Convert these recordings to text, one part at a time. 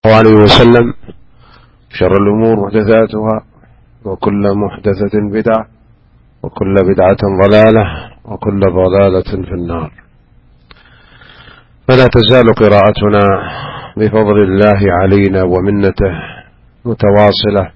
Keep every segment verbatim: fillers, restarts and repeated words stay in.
عليه وسلم: شر الأمور محدثاتها، وكل محدثة بدعة، وكل بدعة ضلالة، وكل ضلالة في النار. فلا تزال قراءتنا بفضل الله علينا ومنته متواصلة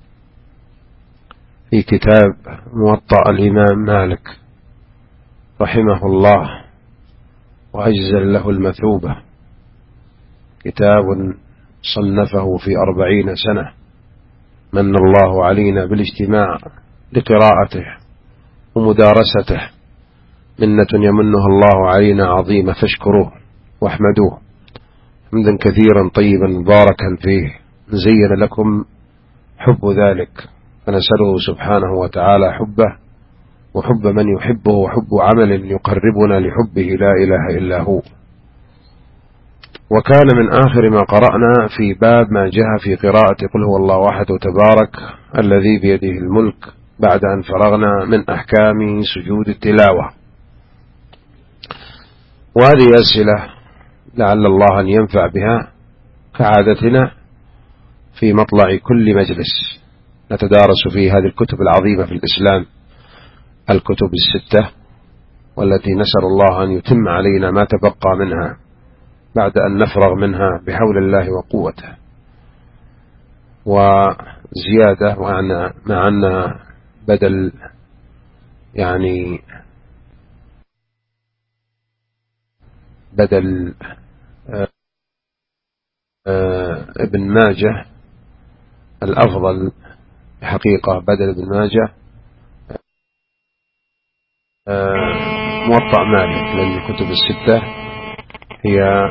في كتاب موطأ الإمام مالك رحمه الله وأجزل له المثوبة، كتاب صنفه في أربعين سنة، من الله علينا بالاجتماع لقراءته ومدارسته، منة يمنها الله علينا عظيمة، فاشكروه واحمدوه حمدا كثيرا طيبا مباركا فيه، زين لكم حب ذلك، فنسأله سبحانه وتعالى حبه وحب من يحبه وحب عمل يقربنا لحبه لا إله إلا هو. وكان من آخر ما قرأنا في باب ما جاء في قراءة قل هو الله أحد تبارك الذي بيده الملك، بعد أن فرغنا من أحكام سجود التلاوة. وهذه أسئلة لعل الله أن ينفع بها كعادتنا في مطلع كل مجلس نتدارس فيه هذه الكتب العظيمة في الإسلام، الكتب الستة، والتي نسأل الله أن يتم علينا ما تبقى منها بعد أن نفرغ منها بحول الله وقوته. وزيادة وأنا معنا بدل يعني بدل آآ آآ ابن ماجه الأفضل حقيقة، بدل ابن ماجه موطأ مالك، لأن الكتب الستة هي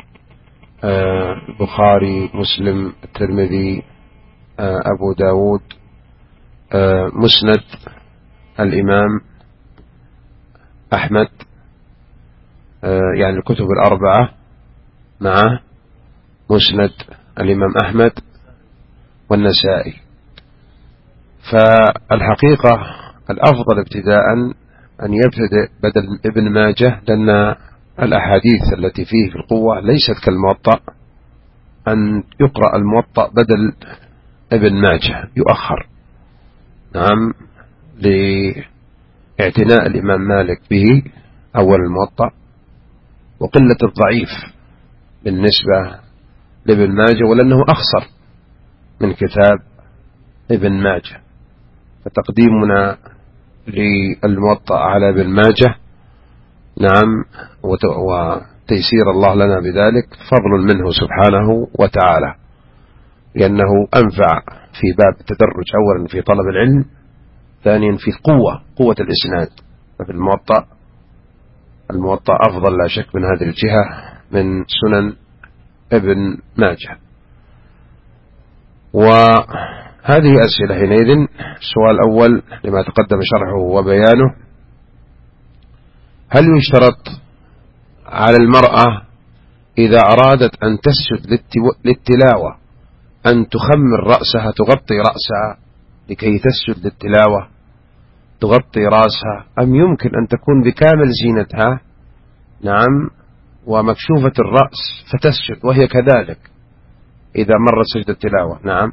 البخاري، مسلم، الترمذي، أبو داود، مسند الإمام أحمد، يعني الكتب الأربعة مع مسند الإمام أحمد والنسائي. فالحقيقة الأفضل ابتداء أن يبتدئ بدل ابن ماجه، لأن الأحاديث التي فيه في القوة ليست كالموطأ، أن يقرأ الموطأ بدل ابن ماجه يؤخر، نعم، لاعتناء الإمام مالك به أول الموطأ، وقلة الضعيف بالنسبة لابن ماجه، ولأنه أخصر من كتاب ابن ماجه، فتقديمنا للموطأ على ابن ماجه نعم وتيسير الله لنا بذلك فضل منه سبحانه وتعالى، لأنه أنفع في باب التدرج، أولا في طلب العلم، ثانيا في القوة، قوة الإسناد. ففي الموطأ الموطأ أفضل لا شك من هذه الجهة من سنن ابن ماجه. وهذه أسئلة حينئذ. السؤال الأول لما تقدم شرحه وبيانه: هل يشترط على المرأة إذا أرادت أن تسجد للتلاوة أن تخمر رأسها، تغطي رأسها لكي تسجد للتلاوة، تغطي رأسها، أم يمكن أن تكون بكامل زينتها نعم ومكشوفة الرأس فتسجد وهي كذلك إذا مرت سجد التلاوة؟ نعم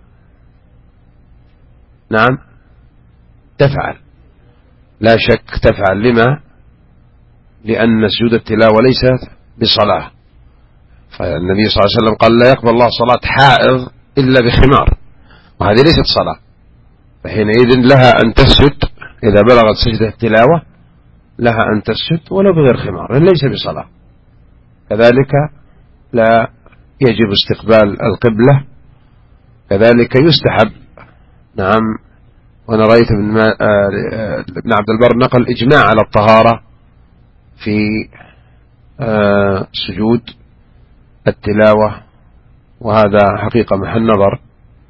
نعم تفعل، لا شك تفعل. لما؟ لأن سجود التلاوة ليست بصلاة، فالنبي صلى الله عليه وسلم قال لا يقبل الله صلاة حائض إلا بخمار، وهذه ليست صلاة، فحينئذ لها أن تسجد إذا بلغت سجدة التلاوة، لها أن تسجد ولو بغير خمار، لأن ليس بصلاة. كذلك لا يجب استقبال القبلة، كذلك يستحب نعم. وأنا رأيت ابن عبد البر نقل إجماع على الطهارة في سجود التلاوة، وهذا حقيقة محل نظر،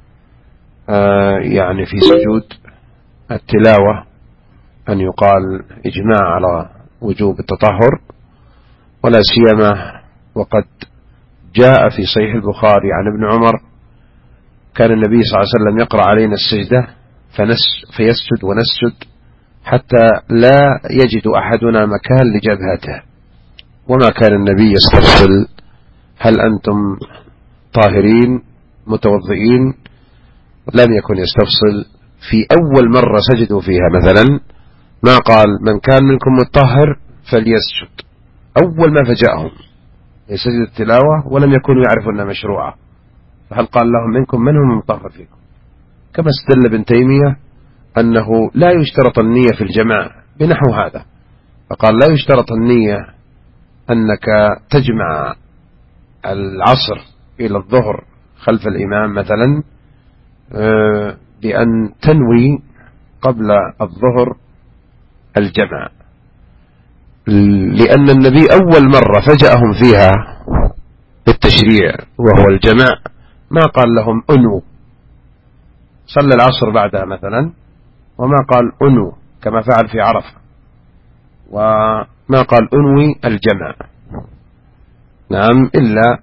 يعني في سجود التلاوة أن يقال إجماع على وجوب التطهر، ولا سيما وقد جاء في صحيح البخاري عن ابن عمر كان النبي صلى الله عليه وسلم يقرأ علينا السجدة فيسجد ونسجد حتى لا يجد أحدنا مكان لجبهته، وما كان النبي يستفسل هل أنتم طاهرين متوضئين لم يكن يستفصل في أول مرة سجدوا فيها مثلا، ما قال من كان منكم متطهر فليسجد أول ما فجأهم يسجد التلاوة ولم يكونوا يعرفوا أنها مشروعة، فهل قال لهم منكم من هم مطهر فيكم؟ كما استدل ابن تيمية أنه لا يشترط النية في الجماع بنحو هذا، فقال لا يشترط النية أنك تجمع العصر إلى الظهر خلف الإمام مثلا بأن تنوي قبل الظهر الجمع، لأن النبي أول مرة فجأهم فيها بالتشريع وهو الجمع ما قال لهم أنو صلى العصر بعدها مثلا، وما قال أنو كما فعل في عرفة، وما قال أنوي الجمع. نعم، إلا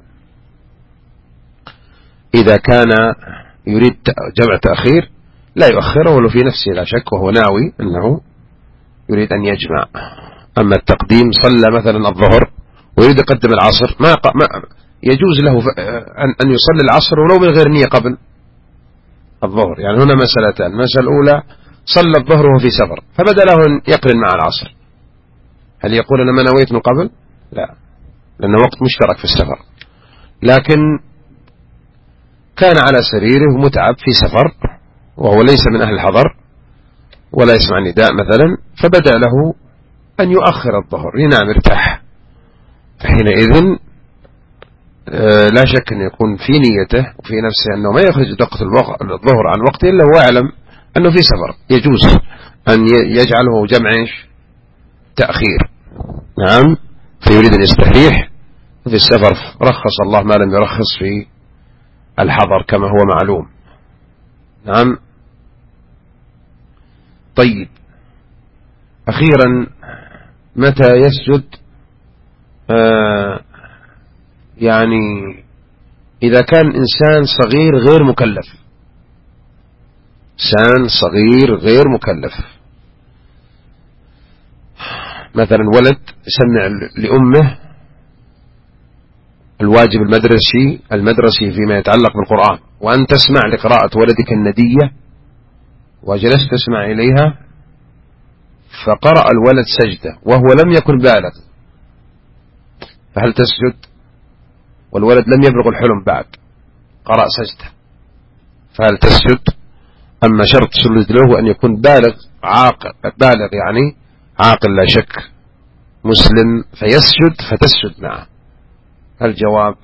إذا كان يريد جمع تأخير لا يؤخره ولو في نفسه لا شك، وهو ناوي أنه يريد أن يجمع. أما التقديم صلى مثلا الظهر ويريد يقدم العصر ما, ما يجوز له أن يصلي العصر ولو من غير نية قبل الظهر. يعني هنا مسألتان، المسألة الأولى صلى الظهر وهو في سفر فبدأ له أن يقرن مع العصر، هل يقول أنا ما نويت من قبل؟ لا، لأنه وقت مشترك في السفر. لكن كان على سريره متعب في سفر وهو ليس من أهل الحضر ولا يسمع النداء مثلا، فبدأ له أن يؤخر الظهر ينام ارتاح، فحينئذ لا شك أن يكون في نيته وفي نفسه أنه ما يخرج دقة الظهر عن وقته إلا هو يعلم أنه في سفر، يجوز أن يجعله جمع تأخير. نعم، فيريد أن يستريح في السفر، رخص الله ما لم يرخص في الحضر كما هو معلوم. نعم. طيب، أخيرا متى يسجد؟ آه يعني إذا كان إنسان صغير غير مكلف، إنسان صغير غير مكلف، مثلا ولد سمع لأمه الواجب المدرسي المدرسي فيما يتعلق بالقرآن، وأن تسمع لقراءة ولدك الندية وجلست تسمع إليها، فقرأ الولد سجدة وهو لم يكن بالغ، فهل تسجد؟ والولد لم يبلغ الحلم بعد، قرأ سجدة، فهل تسجد؟ أما شرط سجود له أن يكون بالغ عاقل، بالغ يعني عاقل لا شك مسلم، فيسجد فتسجد معه. الجواب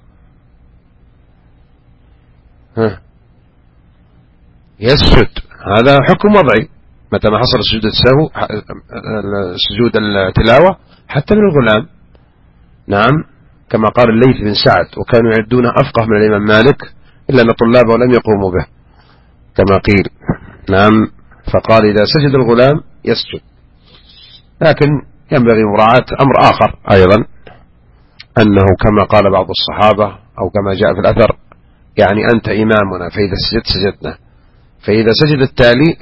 ها يسجد، هذا حكم وضعي، متى ما حصل سجود السهو سجود التلاوة حتى من الغلام. نعم، كما قال الليث بن سعد وكانوا يعدونه أفقه من الإمام مالك إلا أن طلابه لم يقوموا به كما قيل. نعم، فقال إذا سجد الغلام يسجد، لكن ينبغي مراعاة أمر آخر أيضا، أنه كما قال بعض الصحابة أو كما جاء في الأثر يعني أنت إمامنا فإذا سجدت سجدنا، فإذا سجد التالي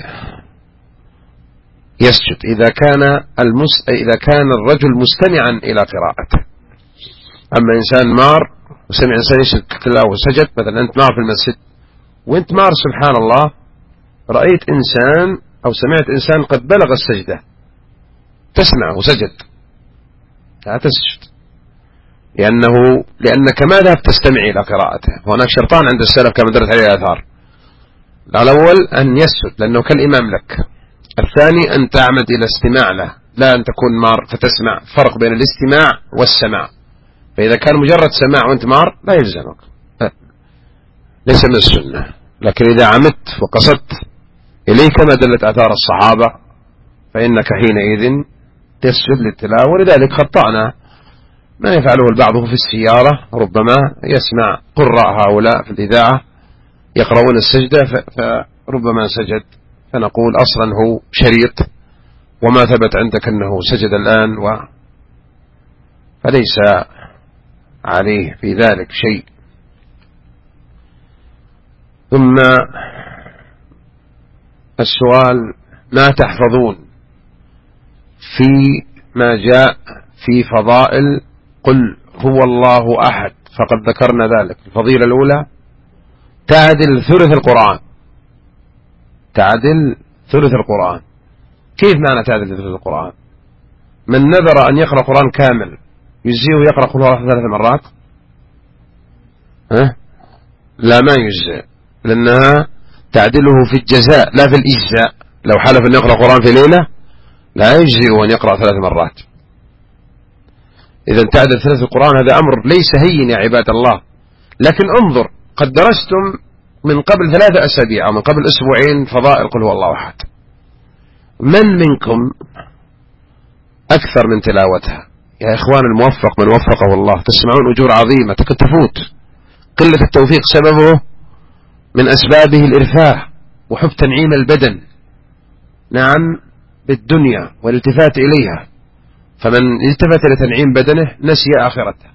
يسجد إذا كان المس... إذا كان الرجل مستمعا إلى قراءته. أما إنسان مار وسمع إنسان يسجد تلاوة وسجد، مثلا أنت مار في المسجد وأنت مار سبحان الله رأيت إنسان أو سمعت إنسان قد بلغ السجدة، تسمع وسجد لا تسجد، لأنه لأنك ما ذهبت تستمع إلى قراءته. وهناك شرطان عند السلف كما درت عليه الآثار، الأول أن يسجد لأنه كالإمام لك، الثاني أن تعمد إلى استماع له، لا أن تكون مار فتسمع، فرق بين الاستماع والسماع. فإذا كان مجرد سماع وأنت مار لا يلزمك، ليس من السنة. لكن إذا عمدت وقصدت إليه كما دلت آثار الصحابة فإنك حينئذ تسجد للتلاوة. ولذلك خطأنا ما يفعله البعض في السيارة، ربما يسمع قراء هؤلاء في الإذاعة يقرؤون السجدة فربما سجد، فنقول أصلا هو شريط وما ثبت عندك أنه سجد الآن، و فليس عليه في ذلك شيء. ثم السؤال: ما تحفظون في ما جاء في فضائل قل هو الله أحد؟ فقد ذكرنا ذلك. الفضيلة الأولى تعدل ثلث القرآن، تعدل ثلث القرآن. كيف معنى تعدل ثلث القرآن؟ من نذر أن يقرأ قرآن كامل يجزيه يقرأ قل هو الله ثلاث مرات؟ ها؟ لا، ما يجزئ، لأنها تعدله في الجزاء لا في الإجزاء. لو حلف أن يقرأ قرآن في ليلة لا يجزئ أن يقرأ ثلاث مرات. إذا تعدل ثلث القرآن هذا أمر ليس هين يا عباد الله. لكن انظر، قد درستم من قبل ثلاثة أسابيع أو من قبل أسبوعين فضائل قل هو الله أحد، من منكم أكثر من تلاوتها؟ يا إخوان الموفق من وفقه الله، تسمعون أجور عظيمة تكاد تفوت. قلة التوفيق سببه من أسبابه الإرفاه وحب تنعيم البدن، نعم، بالدنيا والالتفات إليها. فمن التفت لتنعيم بدنه نسي آخرته.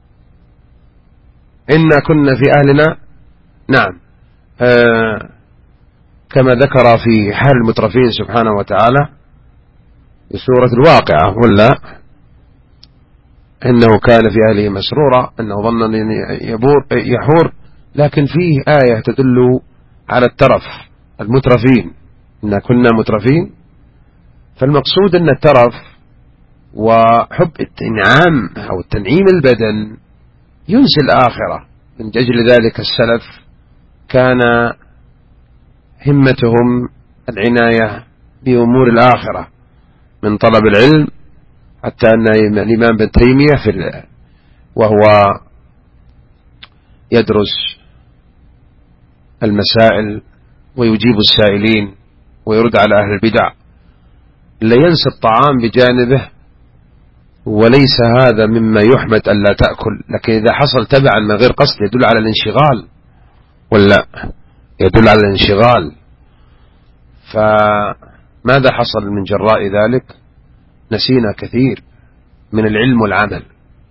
إنا كنا في أهلنا، نعم، آه كما ذكر في حال المترفين سبحانه وتعالى في سورة الواقعة، ولا إنه كان في أهله مسرورا أنه ظن أن يبور يحور. لكن فيه آية تدل على الترف، المترفين، إنا كنا مترفين. فالمقصود أن الترف وحب التنعام أو تنعيم البدن ينسي الآخرة. من أجل ذلك السلف كان همتهم العناية بأمور الآخرة، من طلب العلم حتى أن الإمام ابن تيمية في وهو يدرس المسائل ويجيب السائلين ويرد على أهل البدع لا ينسى الطعام بجانبه. وليس هذا مما يحمد أن لا تأكل، لكن إذا حصل تبعا من غير قصد يدل على الانشغال، ولا يدل على الانشغال. فماذا حصل من جراء ذلك؟ نسينا كثير من العلم والعمل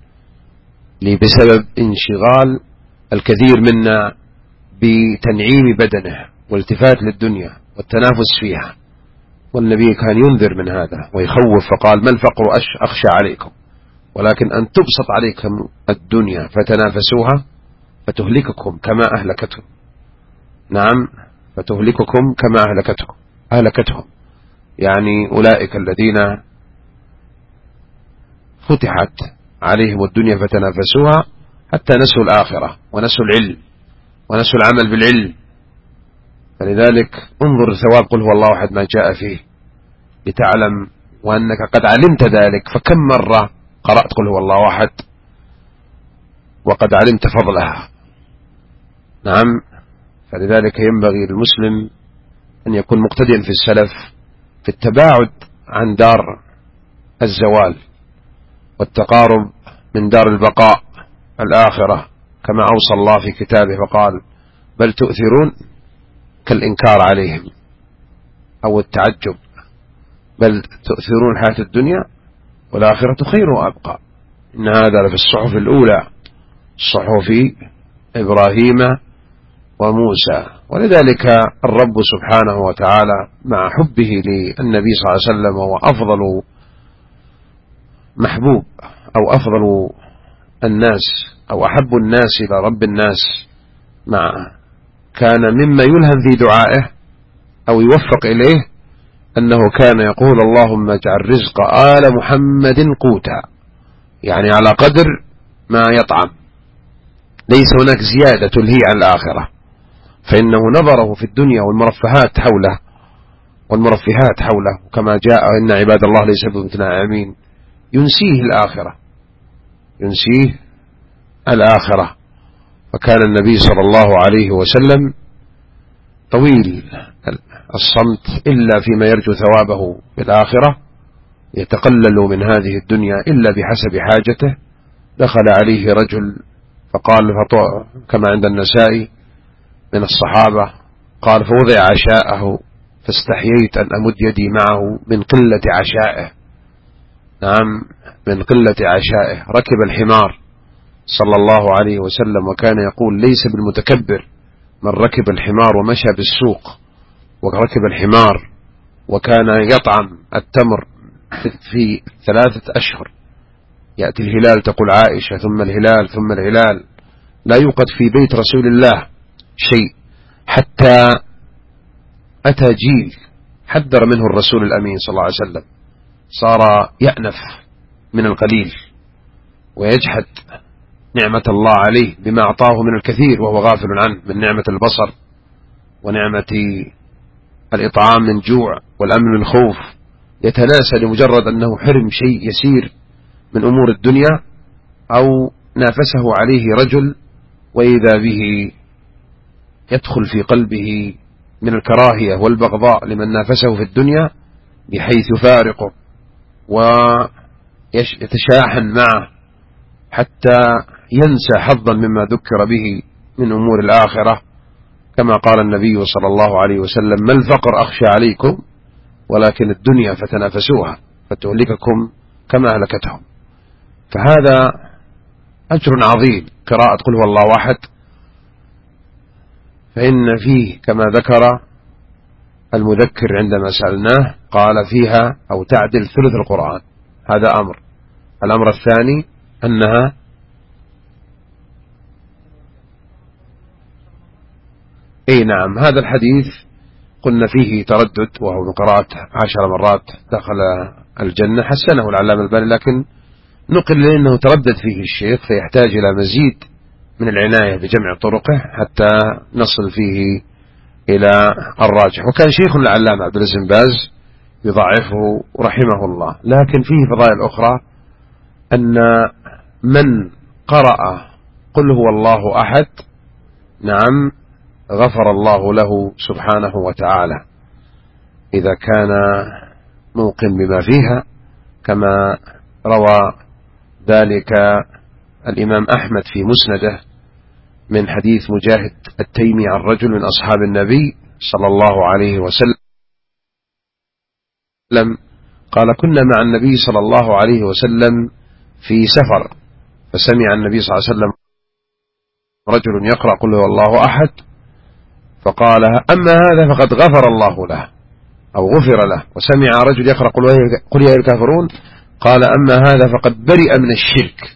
بسبب انشغال الكثير منا بتنعيم بدنه والالتفات للدنيا والتنافس فيها. والنبي كان ينذر من هذا ويخوف فقال: ما الفقر أخشى عليكم، ولكن أن تبسط عليكم الدنيا فتنافسوها فتهلككم كما أهلكتهم. نعم، فتهلككم كما أهلكتهم أهلكتهم يعني أولئك الذين فتحت عليهم الدنيا فتنافسوها حتى نسوا الآخرة ونسوا العلم ونسوا العمل بالعلم. فلذلك انظر ثواب قل هو الله أحد ما جاء فيه لتعلم وأنك قد علمت ذلك، فكم مرة قرأت قل هو الله أحد وقد علمت فضلها. نعم، فلذلك ينبغي للمسلم أن يكون مقتديا في السلف في التباعد عن دار الزوال والتقارب من دار البقاء الآخرة، كما أوصى الله في كتابه فقال: بل تؤثرون، كالإنكار عليهم أو التعجب، بل تؤثرون الحياة الدنيا والآخرة خير وأبقى. إن هذا لفي الصحف الأولى، صحف إبراهيم وموسى. ولذلك الرب سبحانه وتعالى مع حبه للنبي صلى الله عليه وسلم هو أفضل محبوب أو أفضل الناس أو أحب الناس إلى رب الناس، مع كان مما يلهم في دعائه أو يوفق إليه أنه كان يقول: اللهم اجعل رزق آل محمد قوتا، يعني على قدر ما يطعم، ليس هناك زيادة تلهي عن الآخرة. فإنه نظره في الدنيا والمرفهات حوله والمرفهات حوله كما جاء: إن عباد الله ليس بمتناعمين، ينسيه الآخرة ينسيه الآخرة. فكان النبي صلى الله عليه وسلم طويل الصمت إلا فيما يرجو ثوابه بالآخرة، يتقلل من هذه الدنيا إلا بحسب حاجته. دخل عليه رجل فقال كما عند النسائي من الصحابة، قال: فوضع عشاءه فاستحييت أن أمد يدي معه من قلة عشائه. نعم، من قلة عشائه. ركب الحمار صلى الله عليه وسلم، وكان يقول: ليس بالمتكبر من ركب الحمار ومشى بالسوق. وركب الحمار وكان يطعم التمر في ثلاثة أشهر، يأتي الهلال تقول عائشة ثم الهلال ثم الهلال، لا يوقد في بيت رسول الله شيء، حتى أتى جيل حذر منه الرسول الأمين صلى الله عليه وسلم، صار يأنف من القليل ويجحد نعمة الله عليه بما أعطاه من الكثير وهو غافل عنه من نعمة البصر ونعمة الإطعام من جوع والأمن من خوف، يتناسى لمجرد أنه حرم شيء يسير من أمور الدنيا أو نافسه عليه رجل، وإذا به يدخل في قلبه من الكراهية والبغضاء لمن نافسه في الدنيا بحيث يفارقه ويتشاحن معه حتى ينسى حظا مما ذكر به من أمور الآخرة، كما قال النبي صلى الله عليه وسلم: ما الفقر أخشى عليكم ولكن الدنيا فتنافسوها فتهلككم كما أهلكتهم. فهذا أجر عظيم قراءة قل هو الله أحد، فإن فيه كما ذكر المذكر عندما سألناه قال فيها أو تعدل ثلث القرآن. هذا أمر. الأمر الثاني أنها أي نعم، هذا الحديث قلنا فيه تردد، وهو من قراءة عشر مرات دخل الجنة، حسنه العلامة الباني، لكن نقل لأنه تردد فيه الشيخ، فيحتاج إلى مزيد من العناية بجمع طرقه حتى نصل فيه إلى الراجح. وكان شيخنا العلامة عبد العزيز بن باز يضعفه رحمه الله، لكن فيه فضائل أخرى، أن من قرأ قل هو الله أحد نعم غفر الله له سبحانه وتعالى إذا كان موقن بما فيها، كما روى ذلك الإمام أحمد في مسنده من حديث مجاهد التيمي عن رجل من أصحاب النبي صلى الله عليه وسلم قال: كنا مع النبي صلى الله عليه وسلم في سفر، فسمع النبي صلى الله عليه وسلم رجل يقرأ قل هو الله أحد، فقال: أما هذا فقد غفر الله له أو غفر له. وسمع رجل يقرأ قل يا الكافرون، قال: أما هذا فقد برئ من الشرك.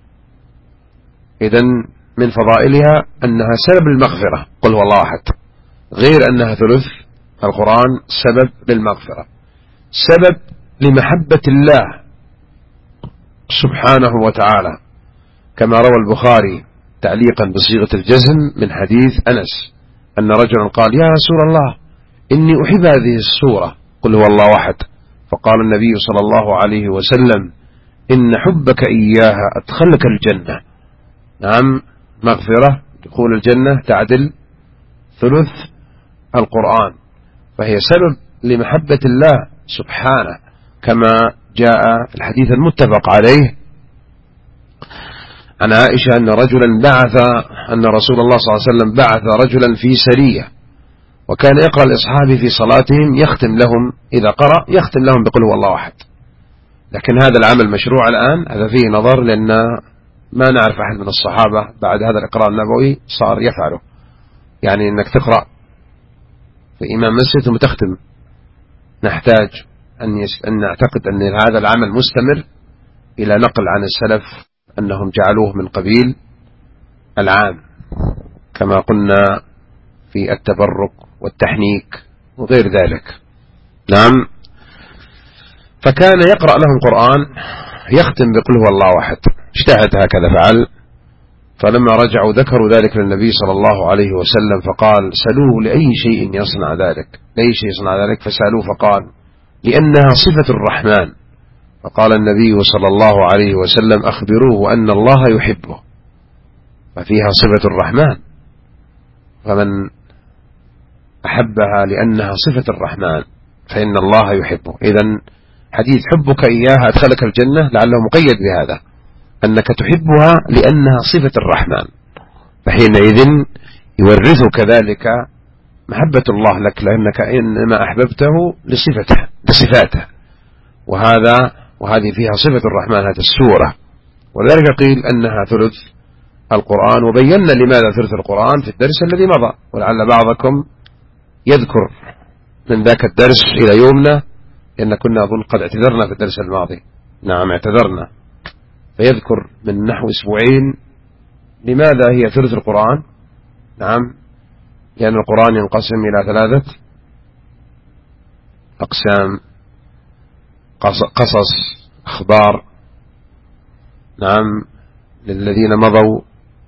إذن من فضائلها أنها سبب للمغفرة، قل هو الله أحد، غير أنها ثلث القرآن سبب للمغفرة، سبب لمحبة الله سبحانه وتعالى، كما روى البخاري تعليقا بصيغة الجزم من حديث أنس أن رجلا قال: يا رسول الله إني أحب هذه السورة قل هو الله أحد، فقال النبي صلى الله عليه وسلم: إن حبك إياها أدخلك الجنة. نعم، مغفرة دخول الجنة تعدل ثلث القرآن، فهي سبب لمحبة الله سبحانه، كما جاء في الحديث المتفق عليه عن عائشة أن رجلا بعث أن رسول الله صلى الله عليه وسلم بعث رجلا في سرية، وكان يقرأ لأصحابه في صلاتهم يختم لهم، إذا قرأ يختم لهم بقل هو الله أحد. لكن هذا العمل مشروع الآن، هذا فيه نظر، لأن ما نعرف أحد من الصحابة بعد هذا الإقراء النبوي صار يفعله، يعني أنك تقرأ في إمام مسجد ثم تختم. نحتاج أن, يس... أن نعتقد أن هذا العمل مستمر إلى نقل عن السلف أنهم جعلوه من قبيل العام، كما قلنا في التبرك والتحنيك وغير ذلك. نعم، فكان يقرأ لهم قرآن يختم بقل هو الله أحد، اجتهد هكذا فعل. فلما رجعوا ذكروا ذلك للنبي صلى الله عليه وسلم، فقال: سألوه لأي شيء يصنع ذلك، لأي شيء يصنع ذلك؟ فسألوه فقال: لأنها صفة الرحمن. فقال النبي صلى الله عليه وسلم: أخبروه أن الله يحبه، ففيها صفة الرحمن، فمن أحبها لأنها صفة الرحمن فإن الله يحبه. إذن حديث حبك إياها أدخلك الجنة لعله مقيد بهذا، أنك تحبها لأنها صفة الرحمن، فحينئذ يورثك ذلك محبة الله لك، لأنك إنما أحببته لصفته لصفاته، وهذا وهذه فيها صفة الرحمن هذه السورة. ولذلك قيل أنها ثلث القرآن، وبينا لماذا ثلث القرآن في الدرس الذي مضى، ولعل بعضكم يذكر من ذاك الدرس إلى يومنا، لأن كنا أظن قد اعتذرنا في الدرس الماضي. نعم اعتذرنا، فيذكر من نحو أسبوعين لماذا هي ثلث القرآن. نعم، لأن القرآن ينقسم إلى ثلاثة أقسام: قصص، أخبار، نعم، للذين مضوا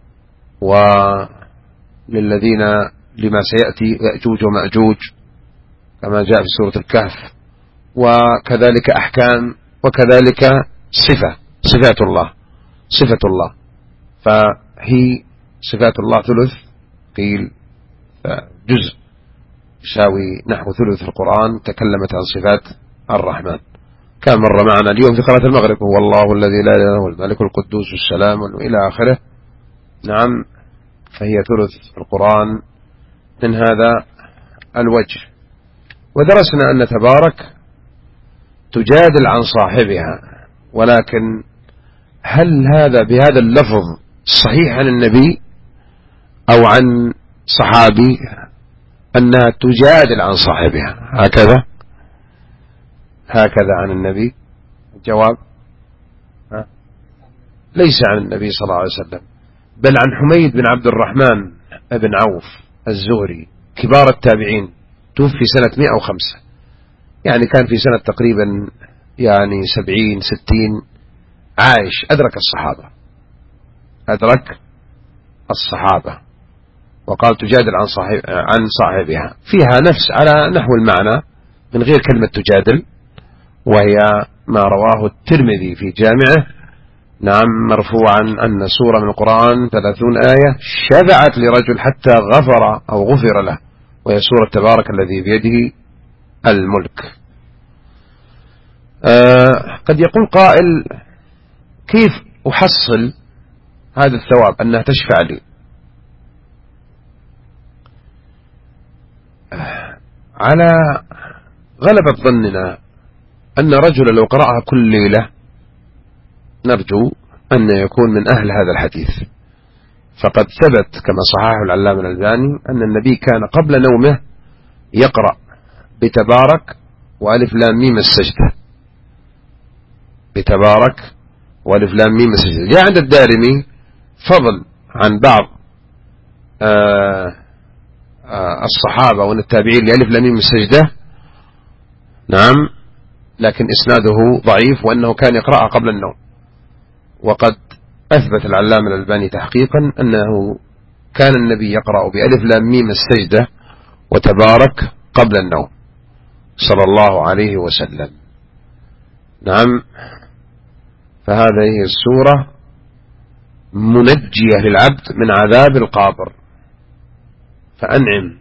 وللذين لما سيأتي يأجوج ومأجوج كما جاء في سورة الكهف، وكذلك أحكام، وكذلك صفة صفات الله صفة الله. فهي صفات الله ثلث، قيل جزء يساوي نحو ثلث القرآن تكلمت عن صفات الرحمن، كان مر معنا اليوم في قراءة المغرب: هو الله الذي لا إله إلا هو الملك القدوس السلام إلى آخره. نعم، فهي ثلث القرآن من هذا الوجه. ودرسنا أن تبارك تجادل عن صاحبها، ولكن هل هذا بهذا اللفظ صحيح عن النبي أو عن صحابي أنها تجادل عن صاحبها هكذا هكذا عن النبي؟ الجواب ها؟ ليس عن النبي صلى الله عليه وسلم، بل عن حميد بن عبد الرحمن بن عوف الزهري كبار التابعين، توفي سنة مئة وخمسة، يعني كان في سنة تقريبا يعني سبعين ستين، عايش، أدرك الصحابة أدرك الصحابة وقال تجادل عن صاحب عن صاحبها، فيها نفس على نحو المعنى من غير كلمة تجادل، وهي ما رواه الترمذي في جامعه، نعم، مرفوعا أن سورة من القرآن ثلاثون آية شفعت لرجل حتى غفر أو غفر له، وهي سورة تبارك الذي بيده الملك. آه قد يقول قائل: كيف أحصل هذا الثواب أنها تشفع لي؟ آه على غلبة ظننا أن رجل لو قرأها كل ليلة نرجو أن يكون من أهل هذا الحديث، فقد ثبت كما صححه العلامة الألباني أن النبي كان قبل نومه يقرأ بتبارك وألف لام ميم السجدة، بتبارك وألف لام ميم السجدة. جاء عند الدارمي فضل عن بعض آآ آآ الصحابة والتابعين لألف لام ميم السجدة، نعم، لكن إسناده ضعيف وأنه كان يقرأها قبل النوم. وقد أثبت العلامة الألباني تحقيقا أنه كان النبي يقرأ بألف لام ميم السجدة وتبارك قبل النوم صلى الله عليه وسلم. نعم، فهذه السورة منجية للعبد من عذاب القبر، فأنعم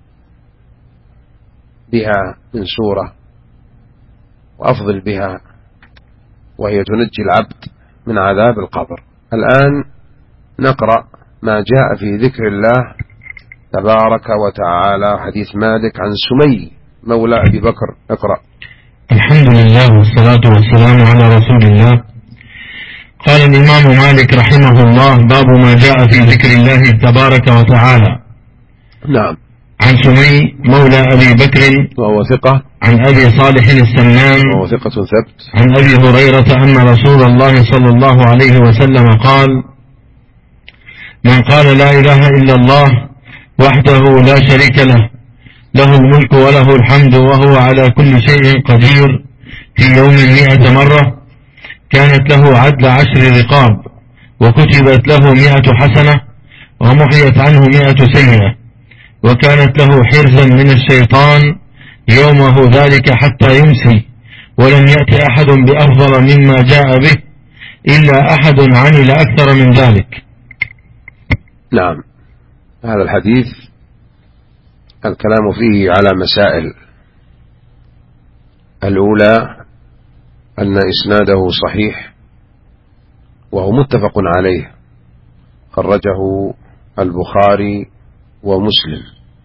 بها من سورة وأفضل بها، وهي تنجي العبد من عذاب القبر. الآن نقرأ ما جاء في ذكر الله تبارك وتعالى، حديث مالك عن سمي مولى أبي بكر. اقرأ. الحمد لله والصلاة والسلام على رسول الله. قال الإمام مالك رحمه الله: باب ما جاء في ذكر الله تبارك وتعالى. نعم. عن سمي مولى أبي بكر وهو ثقة، عن أبي صالح السمان وهو ثقة ثبت، عن أبي هريرة أن رسول الله صلى الله عليه وسلم قال: من قال لا إله إلا الله وحده لا شريك له له الملك وله الحمد وهو على كل شيء قدير في يوم مئة مرة كانت له عدل عشر رقاب، وكتبت له مئة حسنة ومحيت عنه مئة سيئة، وكانت له حرزا من الشيطان يومه ذلك حتى يمسي، ولم يأت أحد بأفضل مما جاء به إلا أحد عمل أكثر من ذلك. نعم. هذا الحديث الكلام فيه على مسائل. الأولى أن إسناده صحيح وهو متفق عليه، خرجه البخاري ومسلم،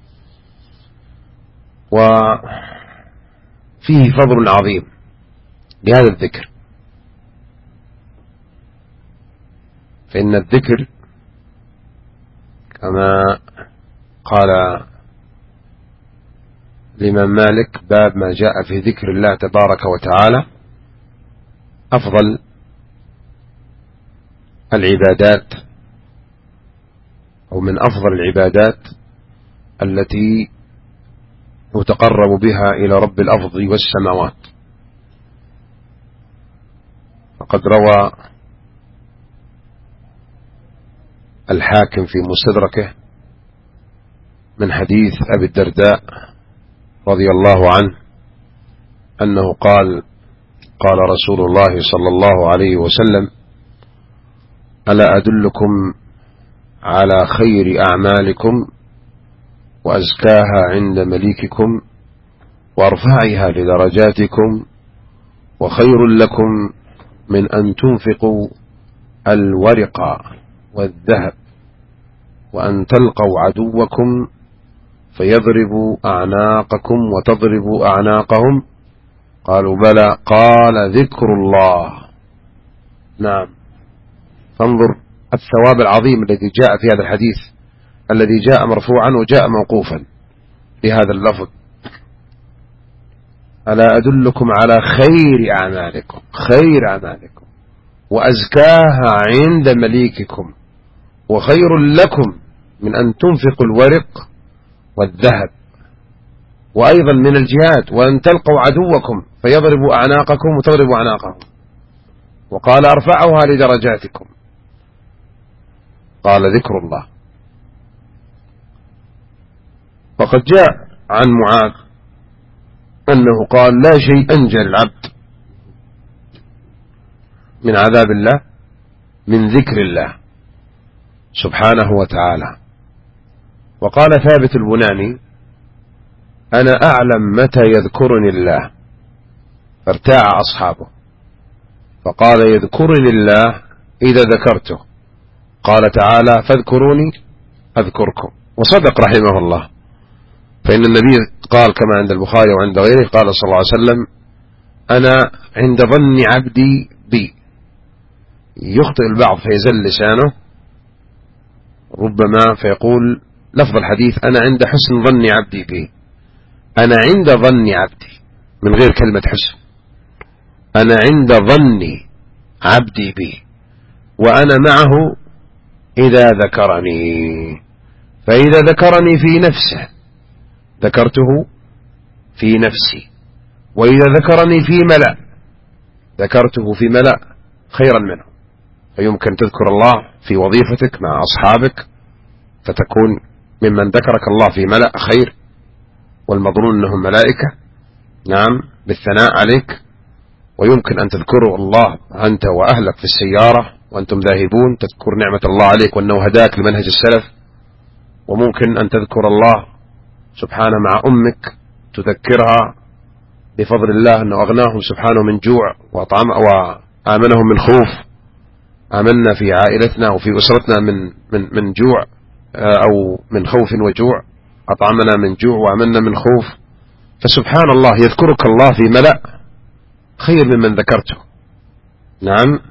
وفيه فضل عظيم لهذا الذكر، فإن الذكر كما قال الإمام مالك: باب ما جاء في ذكر الله تبارك وتعالى أفضل العبادات، أو من أفضل العبادات التي يتقرب بها إلى رب الأرض والسماوات. فقد روى الحاكم في مستدركه من حديث أبي الدرداء رضي الله عنه أنه قال: قال رسول الله صلى الله عليه وسلم: ألا أدلكم على خير أعمالكم وأزكاها عند مليككم وأرفعها لدرجاتكم وخير لكم من أن تنفقوا الورق والذهب وأن تلقوا عدوكم فيضربوا أعناقكم وتضربوا أعناقهم؟ قالوا: بلى. قال: ذكر الله. نعم. فانظر الثواب العظيم الذي جاء في هذا الحديث، الذي جاء مرفوعا وجاء موقوفا بهذا اللفظ: ألا أدلكم على خير أعمالكم، خير أعمالكم وأزكاها عند مليككم وخير لكم من أن تنفقوا الورق والذهب وأيضا من الجهاد وأن تلقوا عدوكم فيضربوا أعناقكم وتضربوا أعناقهم. وقال: أرفعها لدرجاتكم. قال: ذكر الله. فقد جاء عن معاذ أنه قال: لا شيء أنجى العبد من عذاب الله من ذكر الله سبحانه وتعالى. وقال ثابت البناني: أنا أعلم متى يذكرني الله. فارتاع أصحابه فقال: يذكرني الله إذا ذكرته. قال تعالى: فاذكروني أذكركم. وصدق رحمه الله، فإن النبي قال كما عند البخاري وعند غيره، قال صلى الله عليه وسلم: أنا عند ظن عبدي بي. يخطئ البعض فيزل لسانه ربما فيقول لفظ الحديث: أنا عند حسن ظن عبدي بي. أنا عند ظن عبدي من غير كلمة حسن. أنا عند ظن عبدي بي وأنا معه إذا ذكرني. فإذا ذكرني في نفسه ذكرته في نفسي، وإذا ذكرني في ملأ ذكرته في ملأ خيرا منه. فيمكن تذكر الله في وظيفتك مع أصحابك فتكون ممن ذكرك الله في ملأ خير، والمظنون أنهم ملائكة، نعم، بالثناء عليك. ويمكن أن تذكروا الله أنت وأهلك في السيارة وأنتم ذاهبون، تذكر نعمة الله عليك وأنه هداك لمنهج السلف. وممكن أن تذكر الله سبحانه مع أمك، تذكرها بفضل الله أنه أغناهم سبحانه من جوع وأطعم وآمنهم من خوف. آمنا في عائلتنا وفي أسرتنا من من من جوع أو من خوف وجوع، أطعمنا من جوع وآمنا من خوف. فسبحان الله يذكرك الله في ملأ خير ممن ذكرته. نعم.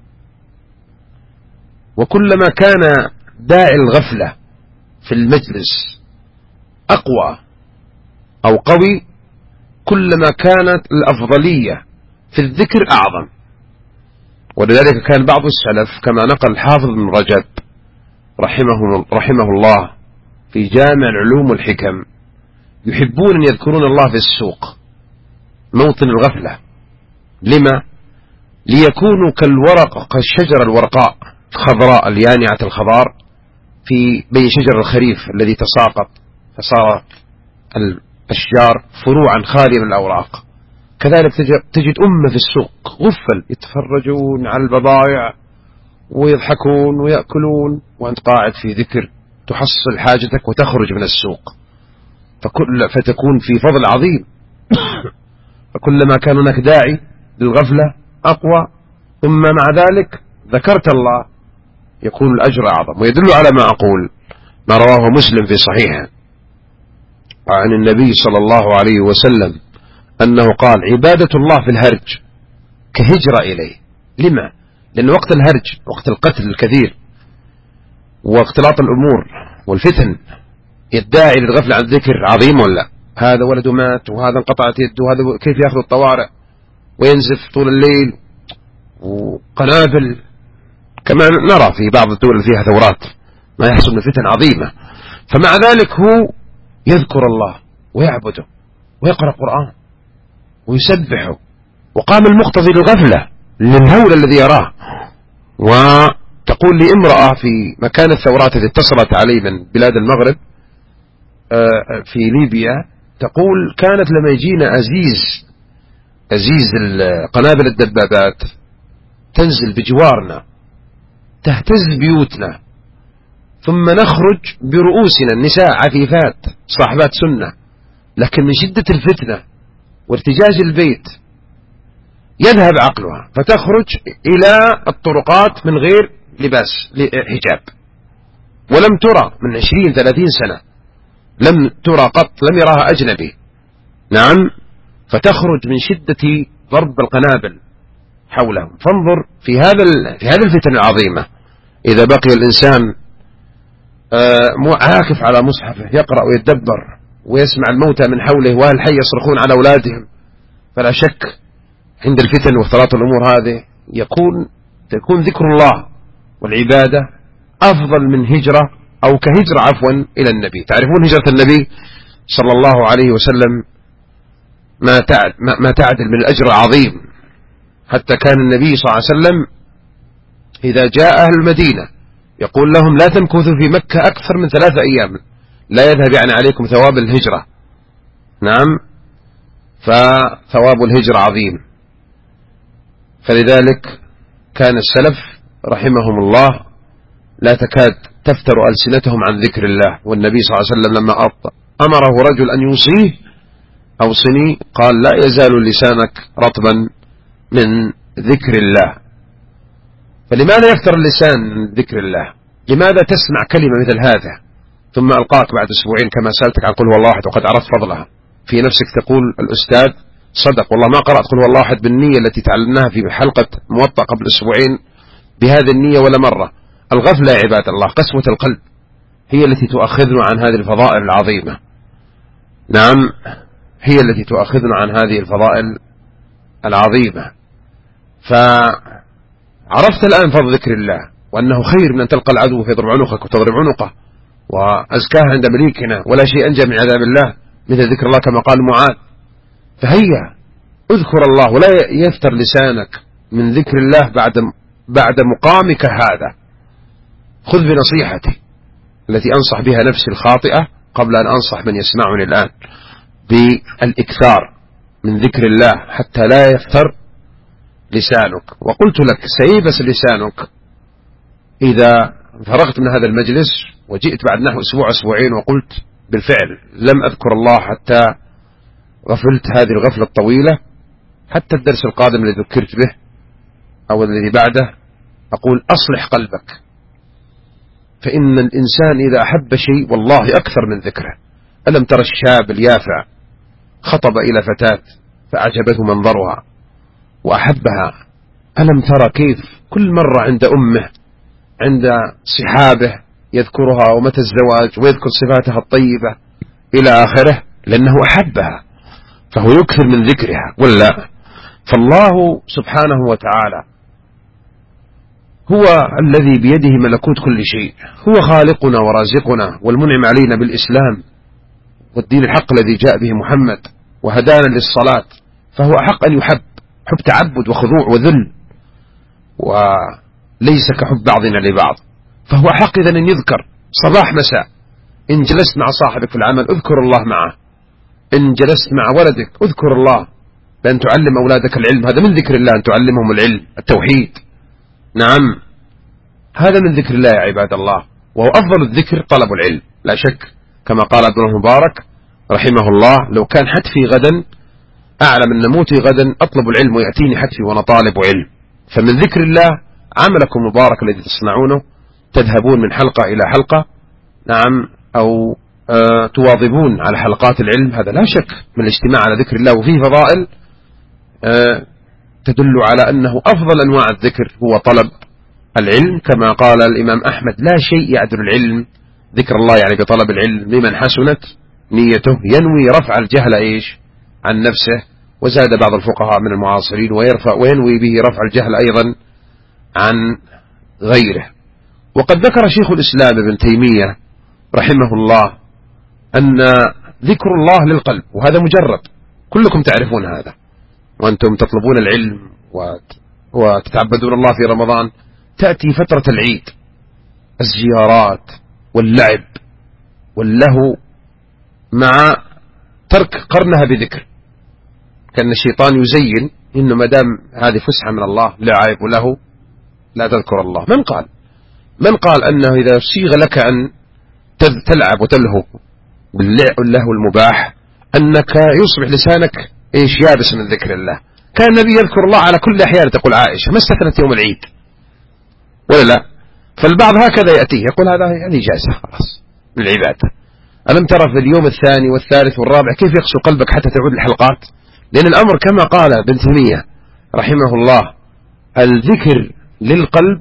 وكلما كان داعي الغفلة في المجلس أقوى أو قوي كلما كانت الأفضلية في الذكر أعظم. ولذلك كان بعض السلف كما نقل الحافظ بن رجب رحمه, رحمه الله في جامع العلوم والحكم يحبون أن يذكرون الله في السوق موطن الغفلة. لما؟ ليكونوا كالورق كالشجرة الورقاء الخضراء اليانعة الخضار في بين شجر الخريف الذي تساقط فصار الأشجار فروعا خالية من الأوراق. كذلك تجد أمة في السوق غفل يتفرجون على البضائع ويضحكون ويأكلون وأنت قاعد في ذكر تحصل حاجتك وتخرج من السوق، فكل فتكون في فضل عظيم. فكلما كان هناك داعي للغفلة أقوى، ثم مع ذلك ذكرت الله يكون الأجر أعظم. ويدل على ما أقول ما رواه مسلم في صحيحه عن النبي صلى الله عليه وسلم أنه قال: عبادة الله في الهرج كهجرة إليه. لما؟ لأن وقت الهرج وقت القتل الكثير واختلاط الأمور والفتن يدعي للغفلة عن الذكر عظيم ولا؟ هذا ولده مات وهذا انقطعت يده وهذا كيف يأخذ الطوارئ وينزف طول الليل وقنابل كما نرى في بعض الدول فيها ثورات ما يحصل من فتن عظيمة. فمع ذلك هو يذكر الله ويعبده ويقرأ قرآن ويسبحه، وقام المقتضي للغفلة للهول الذي يراه. وتقول لي امرأة في مكان الثورات التي اتصلت علي من بلاد المغرب في ليبيا، تقول كانت لما يجينا أزيز أزيز قنابل الدبابات تنزل بجوارنا تهتز بيوتنا، ثم نخرج برؤوسنا النساء عفيفات صاحبات سنة، لكن من شدة الفتنة وارتجاج البيت يذهب عقلها فتخرج إلى الطرقات من غير لباس حجاب، ولم ترى من عشرين ثلاثين سنة، لم ترى قط، لم يراها أجنبي. نعم، فتخرج من شدة ضرب القنابل حولهم. فانظر في هذا في هذه الفتن العظيمة، إذا بقي الإنسان عاكف على مصحفه يقرأ ويتدبر ويسمع الموتى من حوله وأهل الحي يصرخون على أولادهم، فلا شك عند الفتن واختلاط الأمور هذه يكون تكون ذكر الله والعبادة أفضل من هجرة أو كهجرة عفوا إلى النبي. تعرفون هجرة النبي صلى الله عليه وسلم ما ما تعدل من الأجر العظيم، حتى كان النبي صلى الله عليه وسلم إذا جاء أهل المدينة يقول لهم لا تمكثوا في مكة أكثر من ثلاثة أيام لا يذهب يعني عليكم ثواب الهجرة. نعم، فثواب الهجرة عظيم. فلذلك كان السلف رحمهم الله لا تكاد تفتر ألسنتهم عن ذكر الله، والنبي صلى الله عليه وسلم لما أمره رجل أن يوصيه أوصني قال لا يزال لسانك رطبا من ذكر الله. فلماذا يفتر اللسان من ذكر الله؟ لماذا تسمع كلمة مثل هذا ثم ألقاك بعد أسبوعين كما سألتك عن قل هو الله أحد وقد عرفت فضلها، في نفسك تقول الأستاذ صدق والله ما قرأت قل هو الله أحد بالنية التي تعلمناها في حلقة موطأ قبل أسبوعين بهذه النية ولا مرة. الغفلة يا عباد الله، قسوة القلب هي التي تؤخذنا عن هذه الفضائل العظيمة. نعم، هي التي تؤخذنا عن هذه الفضائل العظيمة. فعرفت الآن فضل ذكر الله وأنه خير من أن تلقى العدو فيضرب عنقك وتضرب عنقه، وأزكاه عند مليكنا ولا شيء أنجى من عذاب الله مثل ذكر الله كما قال معاذ. فهيا اذكر الله ولا يفتر لسانك من ذكر الله بعد بعد مقامك هذا. خذ بنصيحتي التي أنصح بها نفسي الخاطئة قبل أن أنصح من يسمعني الآن بالإكثار من ذكر الله حتى لا يفتر لسانك. وقلت لك سيبس لسانك إذا فرغت من هذا المجلس وجئت بعد نحو أسبوع أسبوعين وقلت بالفعل لم أذكر الله حتى غفلت هذه الغفلة الطويلة، حتى الدرس القادم الذي ذكرت به أو الذي بعده أقول أصلح قلبك، فإن الإنسان إذا أحب شيء والله أكثر من ذكره. ألم ترى الشاب اليافع خطب إلى فتاة فأعجبته منظرها وأحبها؟ ألم ترى كيف كل مرة عند أمه عند صحابه يذكرها ومتى الزواج ويذكر صفاتها الطيبة إلى آخره، لأنه أحبها فهو يكثر من ذكرها. ولا فالله سبحانه وتعالى هو الذي بيده ملكوت كل شيء، هو خالقنا ورازقنا والمنعم علينا بالإسلام والدين الحق الذي جاء به محمد وهدانا للصلاة، فهو أحق أن يحب حب تعبد وخضوع وذل، وليس كحب بعضنا لبعض. فهو أحق إذن أن يذكر صباح مساء. إن جلست مع صاحبك في العمل اذكر الله معه، إن جلست مع ولدك اذكر الله، لأن تعلم أولادك العلم، هذا من ذكر الله، أن تعلمهم العلم التوحيد. نعم، هذا من ذكر الله يا عباد الله، وهو أفضل الذكر طلب العلم لا شك، كما قال عبد الله المبارك رحمه الله لو كان حتفي غدا أعلم أن موتي غدا أطلب العلم ويأتيني حتفي وأنا طالب علم. فمن ذكر الله عملكم المبارك الذي تصنعونه، تذهبون من حلقة إلى حلقة، نعم، أو آه تواظبون على حلقات العلم، هذا لا شك من الاجتماع على ذكر الله، وفيه فضائل آه تدل على أنه أفضل أنواع الذكر هو طلب العلم، كما قال الإمام أحمد لا شيء يعدل العلم ذكر الله، يعني بطلب العلم لمن حسنت نيته ينوي رفع الجهل إيش عن نفسه. وزاد بعض الفقهاء من المعاصرين ويرفع وينوي به رفع الجهل أيضا عن غيره. وقد ذكر شيخ الإسلام ابن تيمية رحمه الله أن ذكر الله للقلب، وهذا مجرب، كلكم تعرفون هذا وأنتم تطلبون العلم وتتعبدون الله في رمضان. تأتي فترة العيد، الزيارات واللعب واللهو مع ترك قرنها بذكر، كأن الشيطان يزين إنه مدام هذه فسحة من الله لعب وله لا تذكر الله. من قال من قال أنه إذا صيغ لك أن تلعب وتلهو باللهو المباح أنك يصبح لسانك إيش يابس من ذكر الله؟ كان النبي يذكر الله على كل أحيان، تقول عائشة، ما استثنت يوم العيد ولا لا؟ فالبعض هكذا يأتيه يقول هذا يعني جائزة خلاص من العبادة. ألم ترى في اليوم الثاني والثالث والرابع كيف يقسو قلبك حتى تعود الحلقات؟ لأن الأمر كما قال ابن تيمية رحمه الله، الذكر للقلب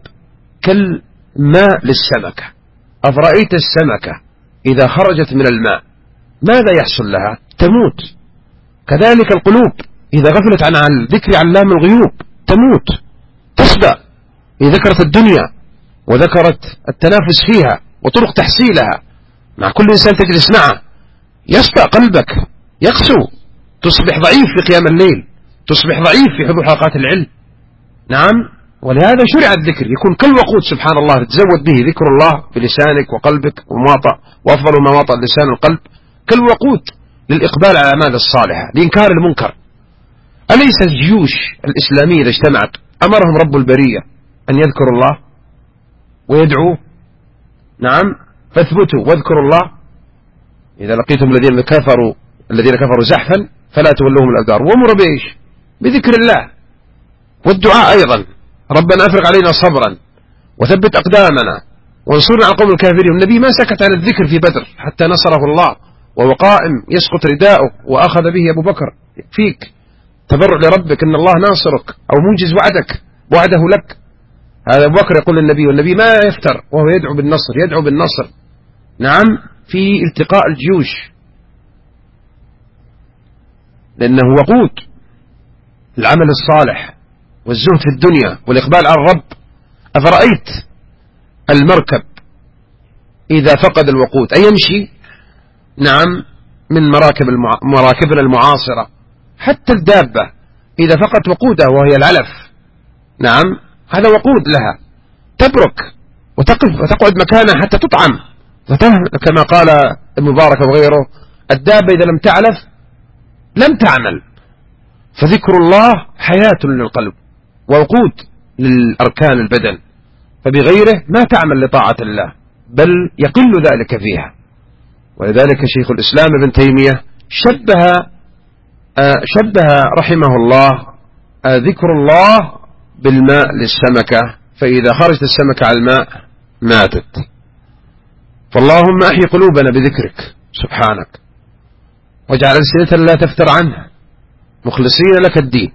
كالماء للسمكة. أفرأيت السمكة إذا خرجت من الماء ماذا يحصل لها؟ تموت. كذلك القلوب إذا غفلت عن الذكر علام الغيوب تموت، تصدأ. إذا ذكرت الدنيا وذكرت التنافس فيها وطرق تحصيلها مع كل إنسان تجلس معه يصدأ قلبك، يقسو، تصبح ضعيف في قيام الليل، تصبح ضعيف في حضور حلقات العلم. نعم، ولهذا شرع الذكر يكون كالوقود سبحان الله، تزود به ذكر الله بلسانك وقلبك ومواطأ، وأفضل ما واطأ اللسان القلب كالوقود للإقبال على الأعمال الصالحة لإنكار المنكر. أليس الجيوش الإسلامية إذا اجتمعت أمرهم رب البرية أن يذكروا الله ويدعوا؟ نعم، فاثبتوا واذكروا الله. إذا لقيتم الذين كفروا الذين كفروا زحفا فلا تولوهم الأدبار، وامر بإيش؟ بذكر الله والدعاء أيضا، ربنا أفرغ علينا صبرا وثبت أقدامنا وانصرنا على القوم الكافرين. النبي ما سكت عن الذكر في بدر حتى نصره الله وهو قائم يسقط رداءه وأخذ به أبو بكر. فيك تبرع لربك أن الله ناصرك أو منجز وعدك وعده لك. هذا أبو بكر يقول للنبي، والنبي ما يفتر وهو يدعو بالنصر، يدعو بالنصر. نعم، في التقاء الجيوش، لأنه وقود العمل الصالح والزهد في الدنيا والإقبال على الرب. أفرأيت المركب إذا فقد الوقود أيمشي؟ نعم، من مراكب المع... مراكبنا المعاصرة حتى الدابة إذا فقدت وقودها وهي العلف، نعم، هذا وقود لها، تبرك وتقف وتقعد مكانها حتى تطعم. كما قال المبارك وغيره، الدابة إذا لم تعلف لم تعمل. فذكر الله حياة للقلب ووقود للأركان البدن، فبغيره ما تعمل لطاعة الله بل يقل ذلك فيها. ولذلك شيخ الإسلام ابن تيمية شبه شبه رحمه الله ذكر الله بالماء للسمكة، فإذا خرجت السمكة على الماء ماتت. فاللهم أحي قلوبنا بذكرك سبحانك، واجعل ألسنتنا لا تفتر عنه مخلصين لك الدين.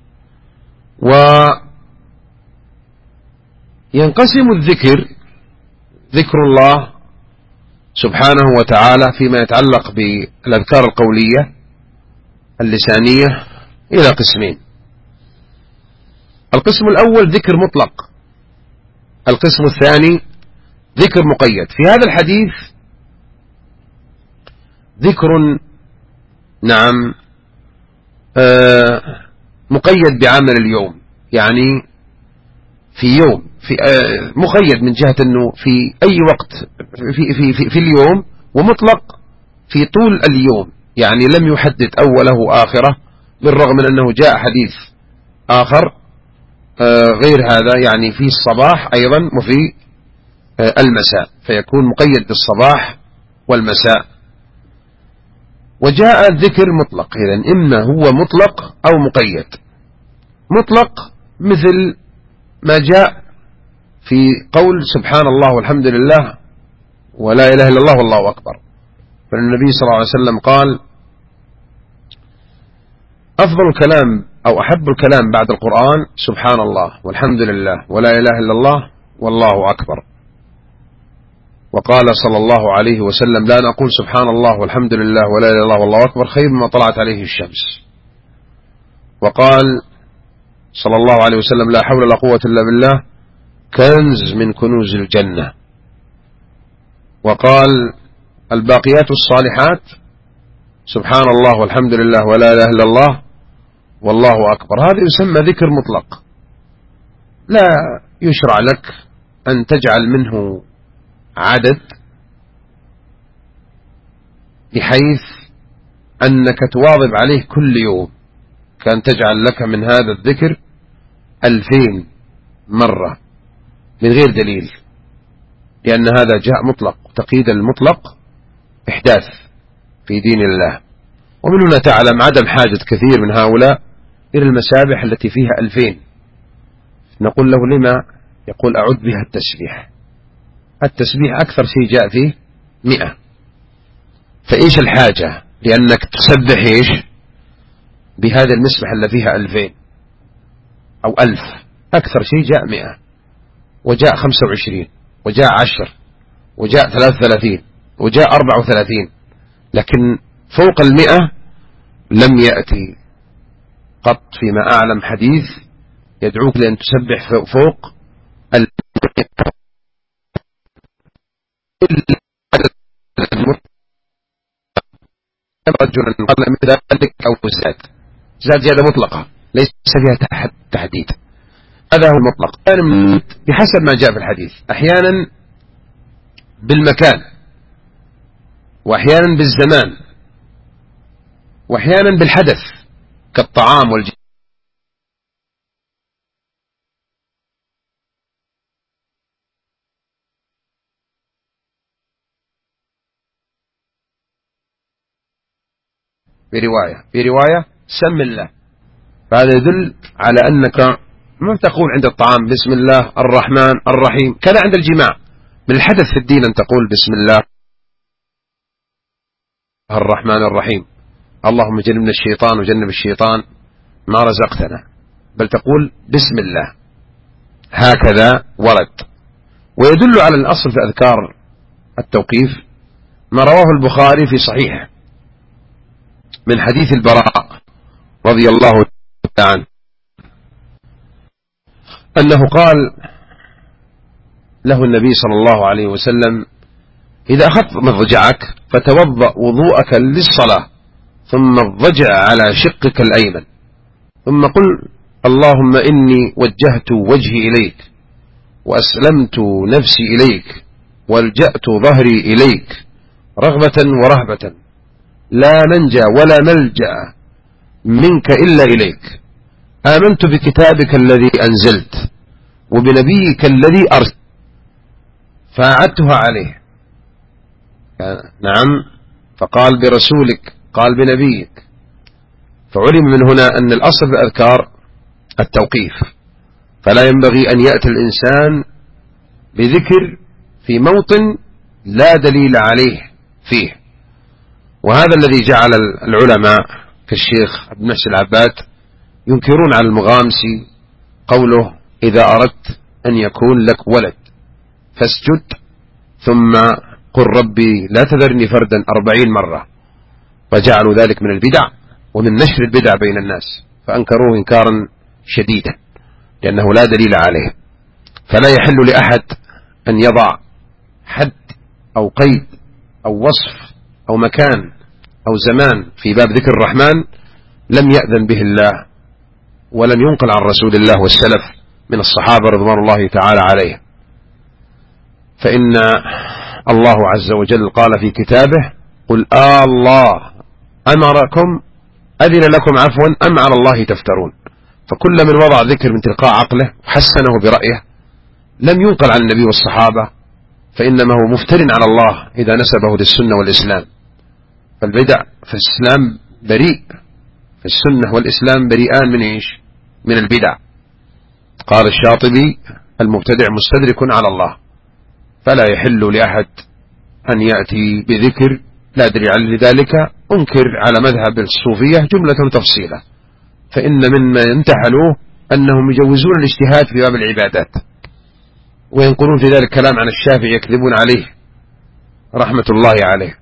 وينقسم الذكر ذكر الله سبحانه وتعالى فيما يتعلق بالأذكار القولية اللسانية إلى قسمين. القسم الأول ذكر مطلق، القسم الثاني ذكر مقيد. في هذا الحديث ذكر نعم آه مقيد بعمل اليوم، يعني في يوم في آه مقيد من جهة أنه في أي وقت في, في, في, في اليوم، ومطلق في طول اليوم، يعني لم يحدد أوله وآخره، بالرغم من أنه جاء حديث آخر آه غير هذا، يعني في الصباح أيضا وفي آه المساء، فيكون مقيد بالصباح والمساء. وجاء الذكر مطلق، إذن إما هو مطلق أو مقيد. مطلق مثل ما جاء في قول سبحان الله والحمد لله ولا إله إلا الله والله أكبر، فالنبي صلى الله عليه وسلم قال أفضل الكلام أو أحب الكلام بعد القرآن سبحان الله والحمد لله ولا إله إلا الله والله أكبر. وقال صلى الله عليه وسلم لا نقول سبحان الله والحمد لله ولا إله إلا الله والله أكبر خير ما طلعت عليه الشمس. وقال صلى الله عليه وسلم لا حول ولا قوة إلا بالله كنز من كنوز الجنة. وقال الباقيات الصالحات سبحان الله والحمد لله ولا إله إلا الله والله أكبر، هذا يسمى ذكر مطلق، لا يشرع لك أن تجعل منه عدد بحيث أنك تواظب عليه كل يوم، كان تجعل لك من هذا الذكر ألفين مرة من غير دليل، لأن هذا جاء مطلق، تقييد المطلق إحداث في دين الله. ومن هنا تعلم عدم حاجة كثير من هؤلاء إلى المسابح التي فيها ألفين. نقول له لما؟ يقول أعد بها التسبيح. التسبيح أكثر شيء جاء فيه مئة، فإيش الحاجة لأنك تسبح إيش بهذه المسبح اللي فيها ألفين أو ألف؟ أكثر شيء جاء مئة، وجاء خمسة وعشرين، وجاء عشر، وجاء ثلاث وثلاثين، وجاء أربع وثلاثين، لكن فوق المئة لم يأتي قط فيما أعلم حديث يدعوك لأن تسبح فوق المئة. رجلا قال من ذلك أو زاد، زاد زيادة مطلقة ليس فيها تحديد، هذا هو المطلق. بحسب ما جاء في الحديث، أحيانا بالمكان، وأحيانا بالزمان، وأحيانا بالحدث كالطعام والجنة. برواية برواية سم الله، فهذا يدل على أنك ما تقول عند الطعام بسم الله الرحمن الرحيم، كذا عند الجماع. من الحدث في الدين أن تقول بسم الله الرحمن الرحيم، اللهم جنبنا الشيطان وجنب الشيطان ما رزقتنا، بل تقول بسم الله، هكذا ورد. ويدل على الأصل في أذكار التوقيف ما رواه البخاري في صحيحه من حديث البراء رضي الله تعالى عنه أنه قال له النبي صلى الله عليه وسلم: إذا أخذت مضجعك فتوضأ وضوءك للصلاة، ثم اضجع على شقك الأيمن، ثم قل اللهم إني وجهت وجهي إليك، وأسلمت نفسي إليك، والجأت ظهري إليك، رغبة ورهبة، لا ننجى ولا ملجأ منك إلا إليك، آمنت بكتابك الذي أنزلت وبنبيك الذي أرسلت، فأعدتها عليه. نعم، فقال برسولك، قال بنبيك. فعلم من هنا أن الأصل في الأذكار التوقيف، فلا ينبغي أن يأتي الإنسان بذكر في موطن لا دليل عليه فيه. وهذا الذي جعل العلماء كالشيخ ابن محسن العباد ينكرون على المغامسي قوله: إذا أردت أن يكون لك ولد فاسجد ثم قل ربي لا تذرني فردا أربعين مرة، فجعلوا ذلك من البدع ومن نشر البدع بين الناس، فأنكروه إنكارا شديدا لأنه لا دليل عليه. فلا يحل لأحد أن يضع حد أو قيد أو وصف أو مكان أو زمان في باب ذكر الرحمن لم يأذن به الله ولم ينقل عن رسول الله والسلف من الصحابة رضوان الله تعالى عليه. فإن الله عز وجل قال في كتابه: قل آه الله أمركم أذن لكم عفوا أم على الله تفترون. فكل من وضع ذكر من تلقاء عقله وحسنه برأيه لم ينقل عن النبي والصحابة، فإنما هو مفتر على الله إذا نسبه للسنة والإسلام. فالبدع في الإسلام بريء، في السنة والإسلام بريئان من إيش؟ من البدع. قال الشاطبي: المبتدع مستدرك على الله، فلا يحل لأحد أن يأتي بذكر لا دليل عليه. لذلك أنكر على مذهب الصوفية جملة تفصيلة، فإن مما ينتحلوه أنهم يجوزون الاجتهاد في باب العبادات، وينقلون في ذلك كلام عن الشافعي يكذبون عليه رحمة الله عليه.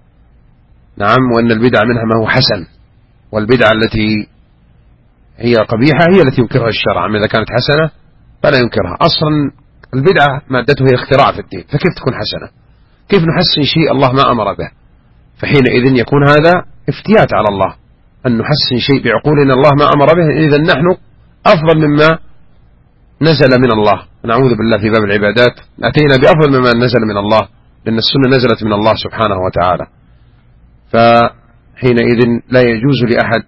نعم، وأن البدع منها ما هو حسن، والبدع التي هي قبيحة هي التي ينكرها الشرع، أما إذا كانت حسنة فلا ينكرها. أصلا البدعة مادته هي اختراع في الدين، فكيف تكون حسنة؟ كيف نحسن شيء الله ما أمر به؟ فحينئذ يكون هذا افتيات على الله أن نحسن شيء بعقولنا الله ما أمر به، إذن نحن أفضل مما نزل من الله. نعوذ بالله في باب العبادات أتينا بأفضل مما نزل من الله، لأن السنة نزلت من الله سبحانه وتعالى. فحينئذ لا يجوز لأحد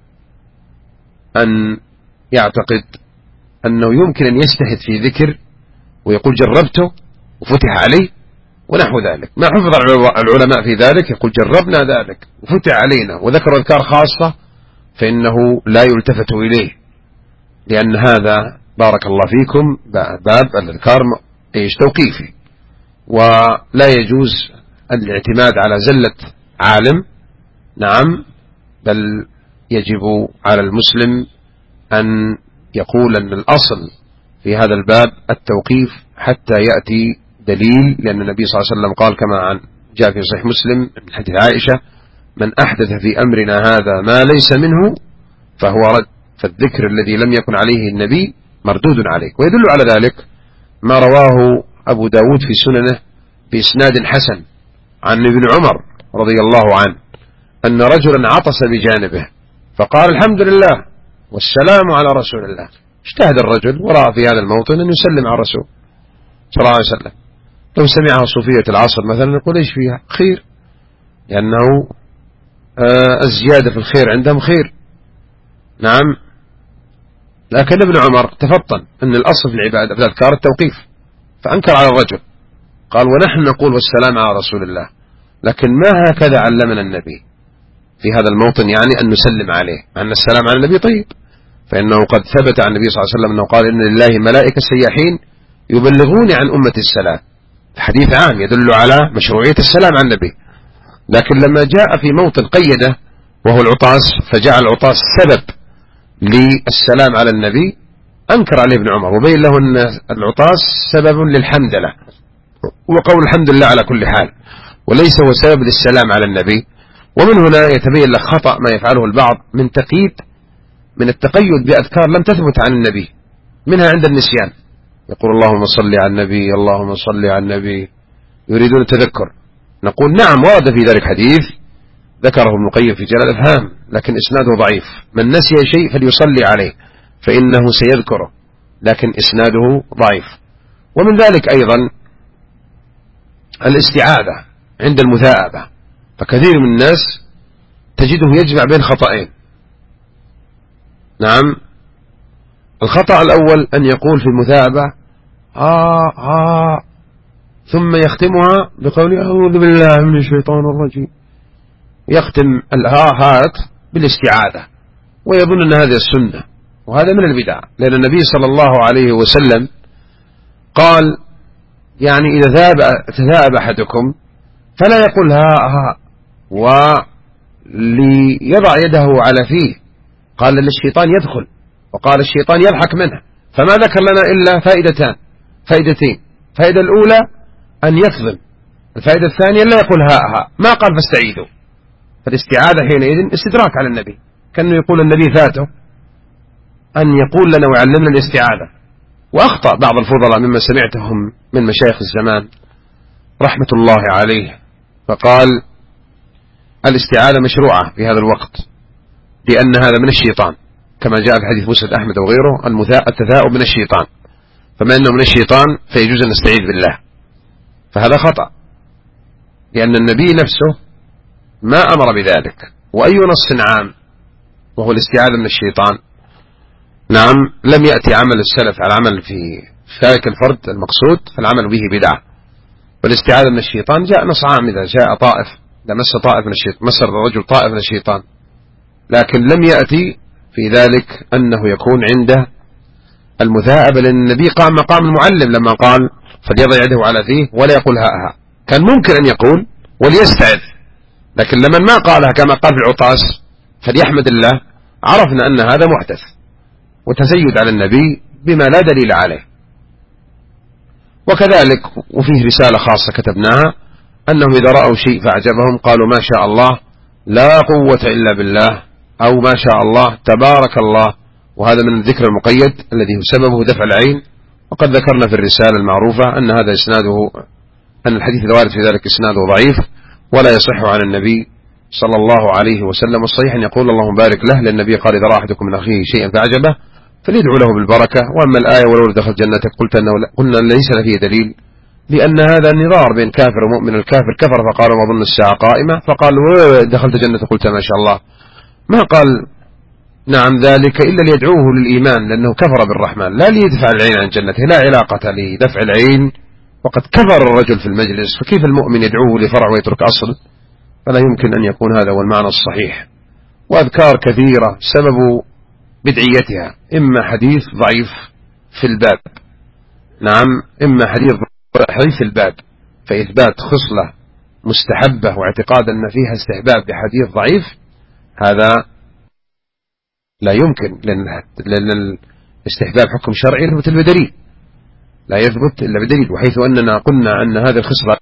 أن يعتقد أنه يمكن أن يجتهد في ذكر ويقول جربته وفتح عليه ونحو ذلك. ما حفظ العلماء في ذلك، يقول جربنا ذلك وفتح علينا وذكر أذكار خاصة، فإنه لا يلتفت إليه، لأن هذا بارك الله فيكم باب الأذكار ايش توقيفي، ولا يجوز الاعتماد على زلة عالم. نعم، بل يجب على المسلم أن يقول أن الأصل في هذا الباب التوقيف حتى يأتي دليل، لأن النبي صلى الله عليه وسلم قال كما عن جاء في صحيح مسلم من حديث عائشة: من أحدث في أمرنا هذا ما ليس منه فهو رد. فالذكر الذي لم يكن عليه النبي مردود عليك. ويدل على ذلك ما رواه أبو داود في سننه بإسناد حسن عن ابن عمر رضي الله عنه أن رجلا عطس بجانبه فقال: الحمد لله والسلام على رسول الله. اجتهد الرجل ورأى في هذا الموطن أن يسلم على الرسول صلى الله عليه وسلم. لو سمعها صوفية العصر مثلا يقول: ايش فيها؟ خير، لأنه آه الزيادة في الخير عندهم خير. نعم، لكن ابن عمر تفطن أن الأصل في العبادة في الأذكار التوقيف، فأنكر على الرجل، قال: ونحن نقول والسلام على رسول الله، لكن ما هكذا علمنا النبي في هذا الموطن، يعني أن نسلم عليه، أن السلام على النبي طيب، فإنه قد ثبت عن النبي صلى الله عليه وسلم أنه قال: إن لله ملائكة سياحين يبلغون عن أمة السلام. حديث عام يدل على مشروعية السلام على النبي. لكن لما جاء في موطن قيده وهو العطاس، فجعل العطاس سبب للسلام على النبي، أنكر عليه ابن عمر وبين له أن العطاس سبب للحمدلة، وقول الحمد لله على كل حال، وليس هو سبب للسلام على النبي. ومن هنا يتبين لك خطأ ما يفعله البعض من تقييد من التقيد بأذكار لم تثبت عن النبي، منها عند النسيان، يقول: اللهم صل على النبي، اللهم صل على النبي، يريدون التذكر. نقول: نعم، ورد في ذلك حديث ذكره ابن القيم في جلال الأفهام، لكن إسناده ضعيف. من نسي شيء فليصلي عليه فإنه سيذكره، لكن إسناده ضعيف. ومن ذلك أيضا الاستعاذة عند المثاءبة، فكثير من الناس تجده يجمع بين خطأين. نعم، الخطأ الأول أن يقول في المثاءبة آه آه ثم يختمها بقول: أعوذ بالله من الشيطان الرجيم، يختم الهاهات بالاستعاذة ويظن أن هذه السنة، وهذا من البدع، لأن النبي صلى الله عليه وسلم قال: يعني إذا تثاءب أحدكم فلا يقول ها ها وليضع يده على فيه، قال للشيطان يدخل، وقال الشيطان يضحك منه. فما ذكر لنا إلا فائدتان فائدتين فائدة الأولى أن يكظم، الفائدة الثانية لا يقول ها ها، ما قال فاستعيذوا. فالاستعاذة حينئذ استدراك على النبي، كأنه يقول النبي فاته أن يقول لنا ويعلمنا الاستعاذة. وأخطأ بعض الفضلاء مما سمعتهم من مشايخ الزمان رحمة الله عليه، فقال: الاستعاذة مشروعة في هذا الوقت لأن هذا من الشيطان، كما جاء في حديث مسند أحمد وغيره: التثاؤب من الشيطان، فما أنه من الشيطان فيجوز أن نستعيذ بالله. فهذا خطأ، لأن النبي نفسه ما أمر بذلك. وأي نص عام وهو الاستعاذة من الشيطان، نعم، لم يأتي عمل السلف على عمل في ذلك الفرد المقصود، فالعمل به بدعة. والاستعاذة من الشيطان جاء نص عام إذا جاء طائف، لمس طائف من الشيطان، مس الرجل طائف من الشيطان، لكن لم يأتي في ذلك أنه يكون عنده المثاءبة، لأن النبي قام مقام المعلم لما قال: فليضع يده على فيه ولا يقول ها ها. كان ممكن أن يقول وليستعذ، لكن لما ما قالها كما قال في العطاس فليحمد الله، عرفنا أن هذا محدث وتزيد على النبي بما لا دليل عليه. وكذلك وفيه رسالة خاصة كتبناها أنهم إذا رأوا شيء فأعجبهم قالوا: ما شاء الله لا قوة إلا بالله، أو ما شاء الله تبارك الله، وهذا من الذكر المقيد الذي سببه دفع العين. وقد ذكرنا في الرسالة المعروفة أن هذا إسناده أن الحديث الوارد في ذلك إسناده ضعيف ولا يصح عن النبي صلى الله عليه وسلم. والصحيح أن يقول اللهم بارك له، لأن النبي قال إذا رأى أحدكم من أخيه شيئا فأعجبه فليدعو له بالبركة. وأما الآية ولو دخل جنتك قلت أنه قلنا ليس فيه دليل، لأن هذا نظار بين كافر ومؤمن. الكافر كفر فقال ما ظن الساعة قائمة، فقال دخلت جنة قلت ما شاء الله، ما قال نعم ذلك إلا ليدعوه للإيمان، لأنه كفر بالرحمن، لا ليدفع العين عن جنته، لا علاقة لدفع العين، وقد كفر الرجل في المجلس، فكيف المؤمن يدعوه لفرع ويترك أصل؟ فلا يمكن أن يكون هذا هو المعنى الصحيح. وأذكار كثيرة سبب بدعيتها إما حديث ضعيف في الباب، نعم، إما حديث ضعيف في الباب، فإثبات خصلة مستحبة واعتقاد أن فيها استحباب بحديث ضعيف هذا لا يمكن، لأن الاستحباب حكم شرعي يثبت بدليل، لا يثبت إلا بدليل. وحيث أننا قلنا أن هذه الخصلة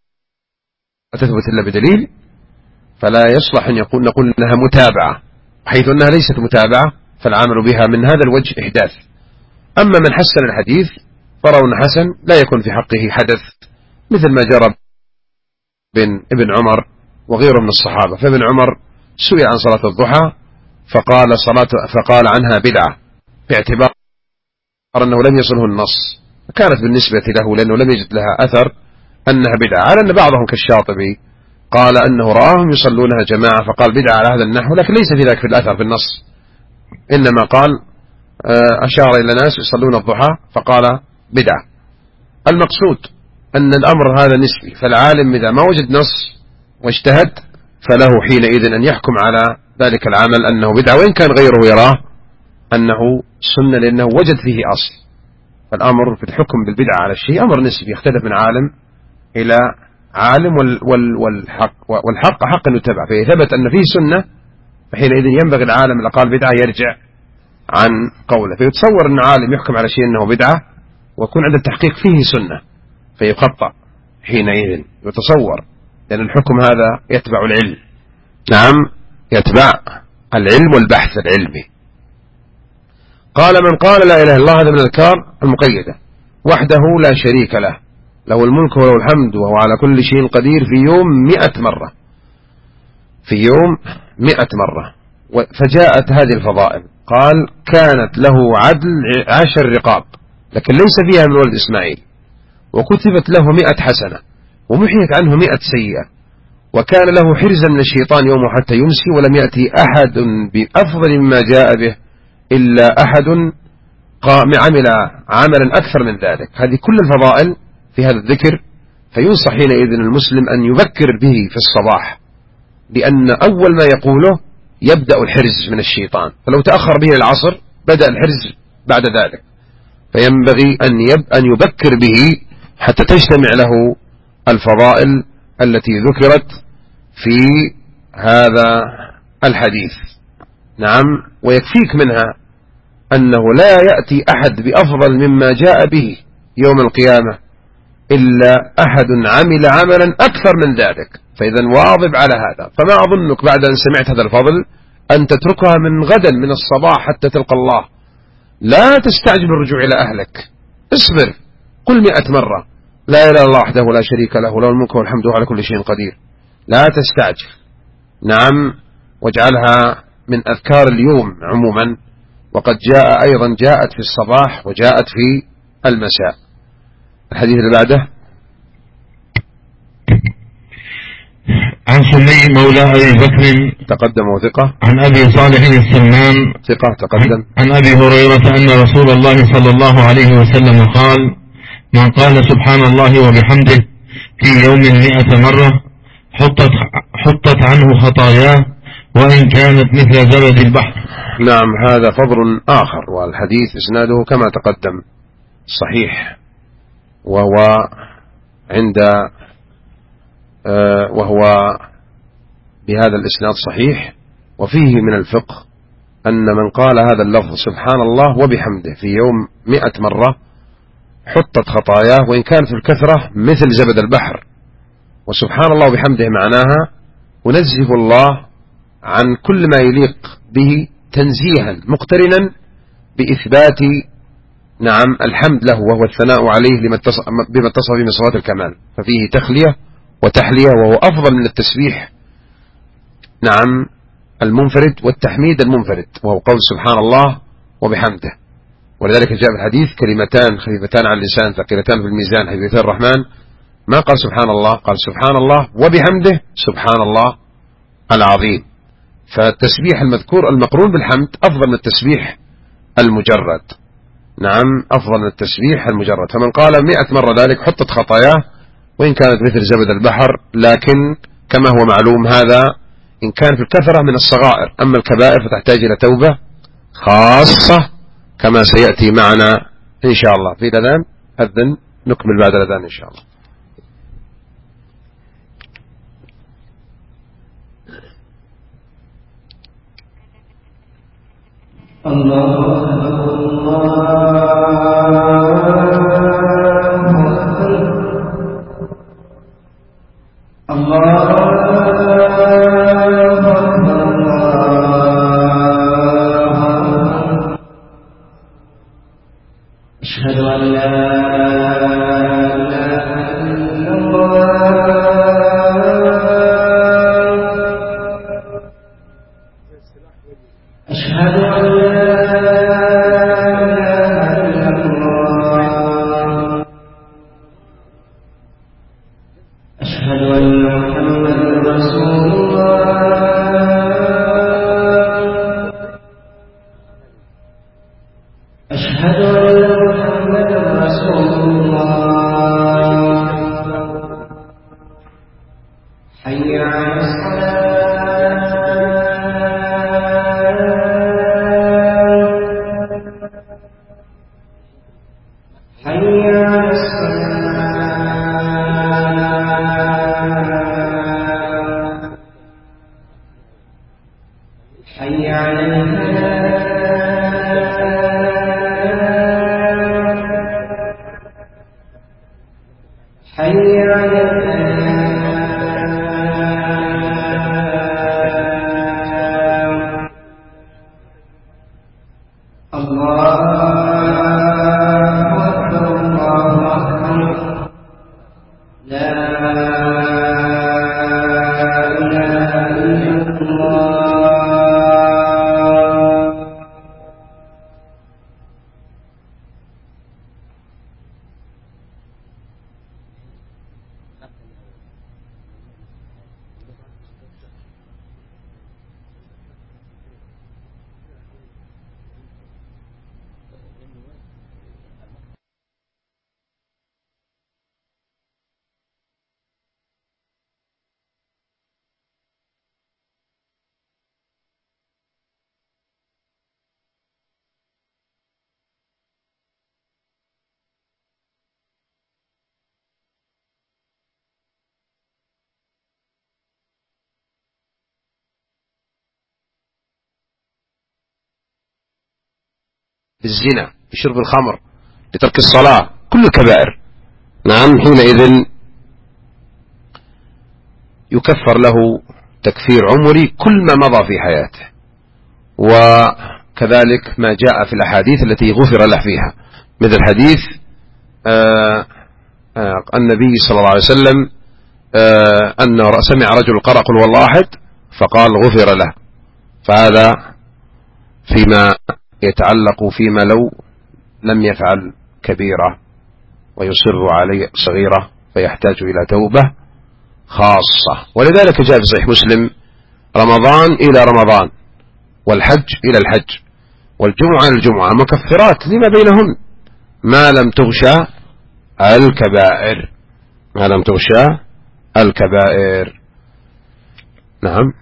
لا تثبت إلا بدليل فلا يصلح أن يقول نقول أنها متابعة، وحيث أنها ليست متابعة فالعمل بها من هذا الوجه إحداث. أما من حسن الحديث فرون حسن لا يكون في حقه حدث، مثل ما جرى بين ابن عمر وغيره من الصحابة. فابن عمر سئل عن صلاة الضحى فقال صلاة فقال عنها بدعة باعتبار أنه لم يصله النص، كانت بالنسبة له لأنه لم يجد لها أثر أنها بدعة، على أن بعضهم كالشاطبي قال أنه رآهم يصلونها جماعة فقال بدعة على هذا النحو، لكن ليس في ذلك في الأثر في النص، إنما قال أشار إلى ناس يصلون الضحى فقال بدعة. المقصود أن الأمر هذا نسبي، فالعالم إذا ما وجد نص واجتهد فله حينئذ أن يحكم على ذلك العمل أنه بدعة، وإن كان غيره يراه أنه سنة لأنه وجد فيه أصل. فالأمر في الحكم بالبدعة على الشيء أمر نسبي يختلف من عالم إلى عالم، والحق والحق حق أن يتبع، فإذا ثبت أن فيه سنة فحينئذ ينبغي العالم إذا قال بدعة يرجع عن قوله. فيتصور أن عالم يحكم على شيء أنه بدعة ويكون عند التحقيق فيه سنة فيقطع حينئذ، يتصور، لأن الحكم هذا يتبع العلم، نعم يتبع العلم والبحث العلمي. قال من قال لا إله إلا الله، هذا من الأذكار المقيدة، وحده لا شريك له، له الملك وله الحمد وهو على كل شيء قدير، في يوم مئة مرة، في يوم مئة مرة. فجاءت هذه الفضائل، قال كانت له عدل عشر رقاب، لكن ليس فيها من ولد إسماعيل، وكتبت له مئة حسنة ومحيت عنه مئة سيئة، وكان له حرزا من الشيطان يوم حتى يمسي، ولم يأتي أحد بأفضل مما جاء به إلا أحد عمل عملا أكثر من ذلك. هذه كل الفضائل في هذا الذكر، فينصح حينئذ المسلم أن يبكر به في الصباح، لأن أول ما يقوله يبدأ الحرز من الشيطان، فلو تأخر به العصر بدأ الحرز بعد ذلك، فينبغي أن, يب أن يبكر به حتى تجتمع له الفضائل التي ذكرت في هذا الحديث، نعم. ويكفيك منها أنه لا يأتي أحد بأفضل مما جاء به يوم القيامة إلا أحد عمل عملا أكثر من ذلك، فإذا واظب على هذا. فما أظنك بعد أن سمعت هذا الفضل أن تتركها من غدا من الصباح حتى تلقى الله، لا تستعجل الرجوع إلى أهلك، اصبر، قل مئة مرة لا إله إلا الله وحده لا شريك له، له الملك والحمد على كل شيء قدير، لا تستعجل، نعم. واجعلها من أذكار اليوم عموما، وقد جاء أيضا جاءت في الصباح وجاءت في المساء. الحديث اللي بعده عن سمي مولى أبي بكر تقدم وثقة، عن أبي صالح السمان ثقة تقدم، عن أبي هريرة أن رسول الله صلى الله عليه وسلم قال من قال سبحان الله وبحمده في يوم مئة مرة حطت, حطت عنه خطاياه وإن كانت مثل زبد البحر. نعم، هذا فضل آخر، والحديث إسناده كما تقدم صحيح، وهو عند آه وهو بهذا الإسناد صحيح. وفيه من الفقه أن من قال هذا اللفظ سبحان الله وبحمده في يوم مئة مرة حطت خطاياه وإن كانت في الكثرة مثل زبد البحر. وسبحان الله وبحمده معناها ونزه الله عن كل ما يليق به تنزيها مقترنا بإثبات، نعم الحمد له وهو الثناء عليه بما اتصف به من صفات الكمال، ففيه تخلية وتحلية، وهو أفضل من التسبيح نعم المنفرد والتحميد المنفرد، وهو قول سبحان الله وبحمده. ولذلك جاء في الحديث كلمتان خفيفتان على اللسان ثقيلتان في الميزان حبيبتان الرحمن، ما قال سبحان الله، قال سبحان الله وبحمده سبحان الله العظيم. فالتسبيح المذكور المقرون بالحمد أفضل من التسبيح المجرد، نعم أفضل من التسبيح المجرد. فمن قال مئة مرة ذلك حطت خطاياه وإن كانت مثل زبد البحر، لكن كما هو معلوم هذا إن كان في الكثرة من الصغائر، أما الكبائر فتحتاج إلى توبة خاصة كما سيأتي معنا إن شاء الله. في الأذان أذن نكمل بعد الأذان إن شاء الله. الله أكبر الله أكبر. أشهد أن لا إله إلا الله. أشهد أن بالزنا، بشرب الخمر، لترك الصلاة، كل الكبائر، نعم حينئذ يكفر له تكفير عمري كل ما مضى في حياته، وكذلك ما جاء في الأحاديث التي غفر له فيها، مثل حديث آآ آآ النبي صلى الله عليه وسلم أنه سمع رجل قرأ قل هو الله أحد فقال غفر له. فهذا فيما يتعلق فيما لو لم يفعل كبيرة ويصر عليه صغيرة فيحتاج إلى توبة خاصة. ولذلك جاء في صحيح مسلم رمضان إلى رمضان والحج إلى الحج والجمعة إلى الجمعة مكفرات لما بينهن ما لم تغشى الكبائر، ما لم تغشى الكبائر. نعم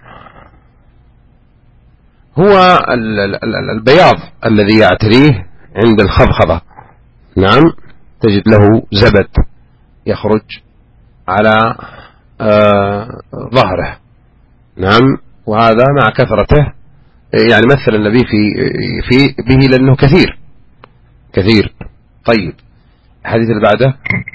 هو البياض الذي يعتريه عند الخضخضة، نعم تجد له زبد يخرج على آه ظهره، نعم وهذا مع كثرته يعني مثل النبي في في به لأنه كثير كثير. طيب الحديث اللي بعده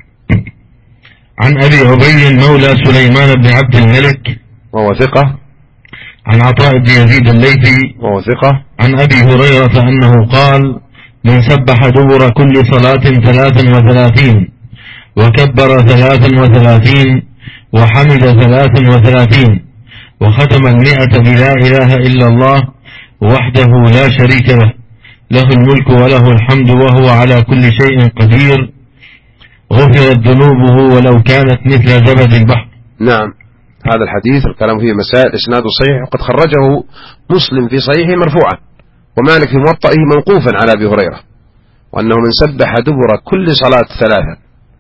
عن أبي عبيد مولى سليمان بن عبد الملك وهو ثقة، عن عطاء بن يزيد الليثي وهو ثقة، عن أبي هريرة أنه قال من سبح دبر كل صلاة ثلاثا وثلاثين وكبر ثلاثا وثلاثين وحمد ثلاثا وثلاثين وختم المئة بلا إله إلا الله وحده لا شريك له له الملك وله الحمد وهو على كل شيء قدير غفرت ذنوبه ولو كانت مثل زبد البحر. نعم، هذا الحديث الكلام فيه مسائل إسناده صحيح، وقد خرجه مسلم في صحيحه مرفوعا، ومالك في موطئه موقوفا على أبي هريرة، وأنه من سبح دبر كل صلاة ثلاثا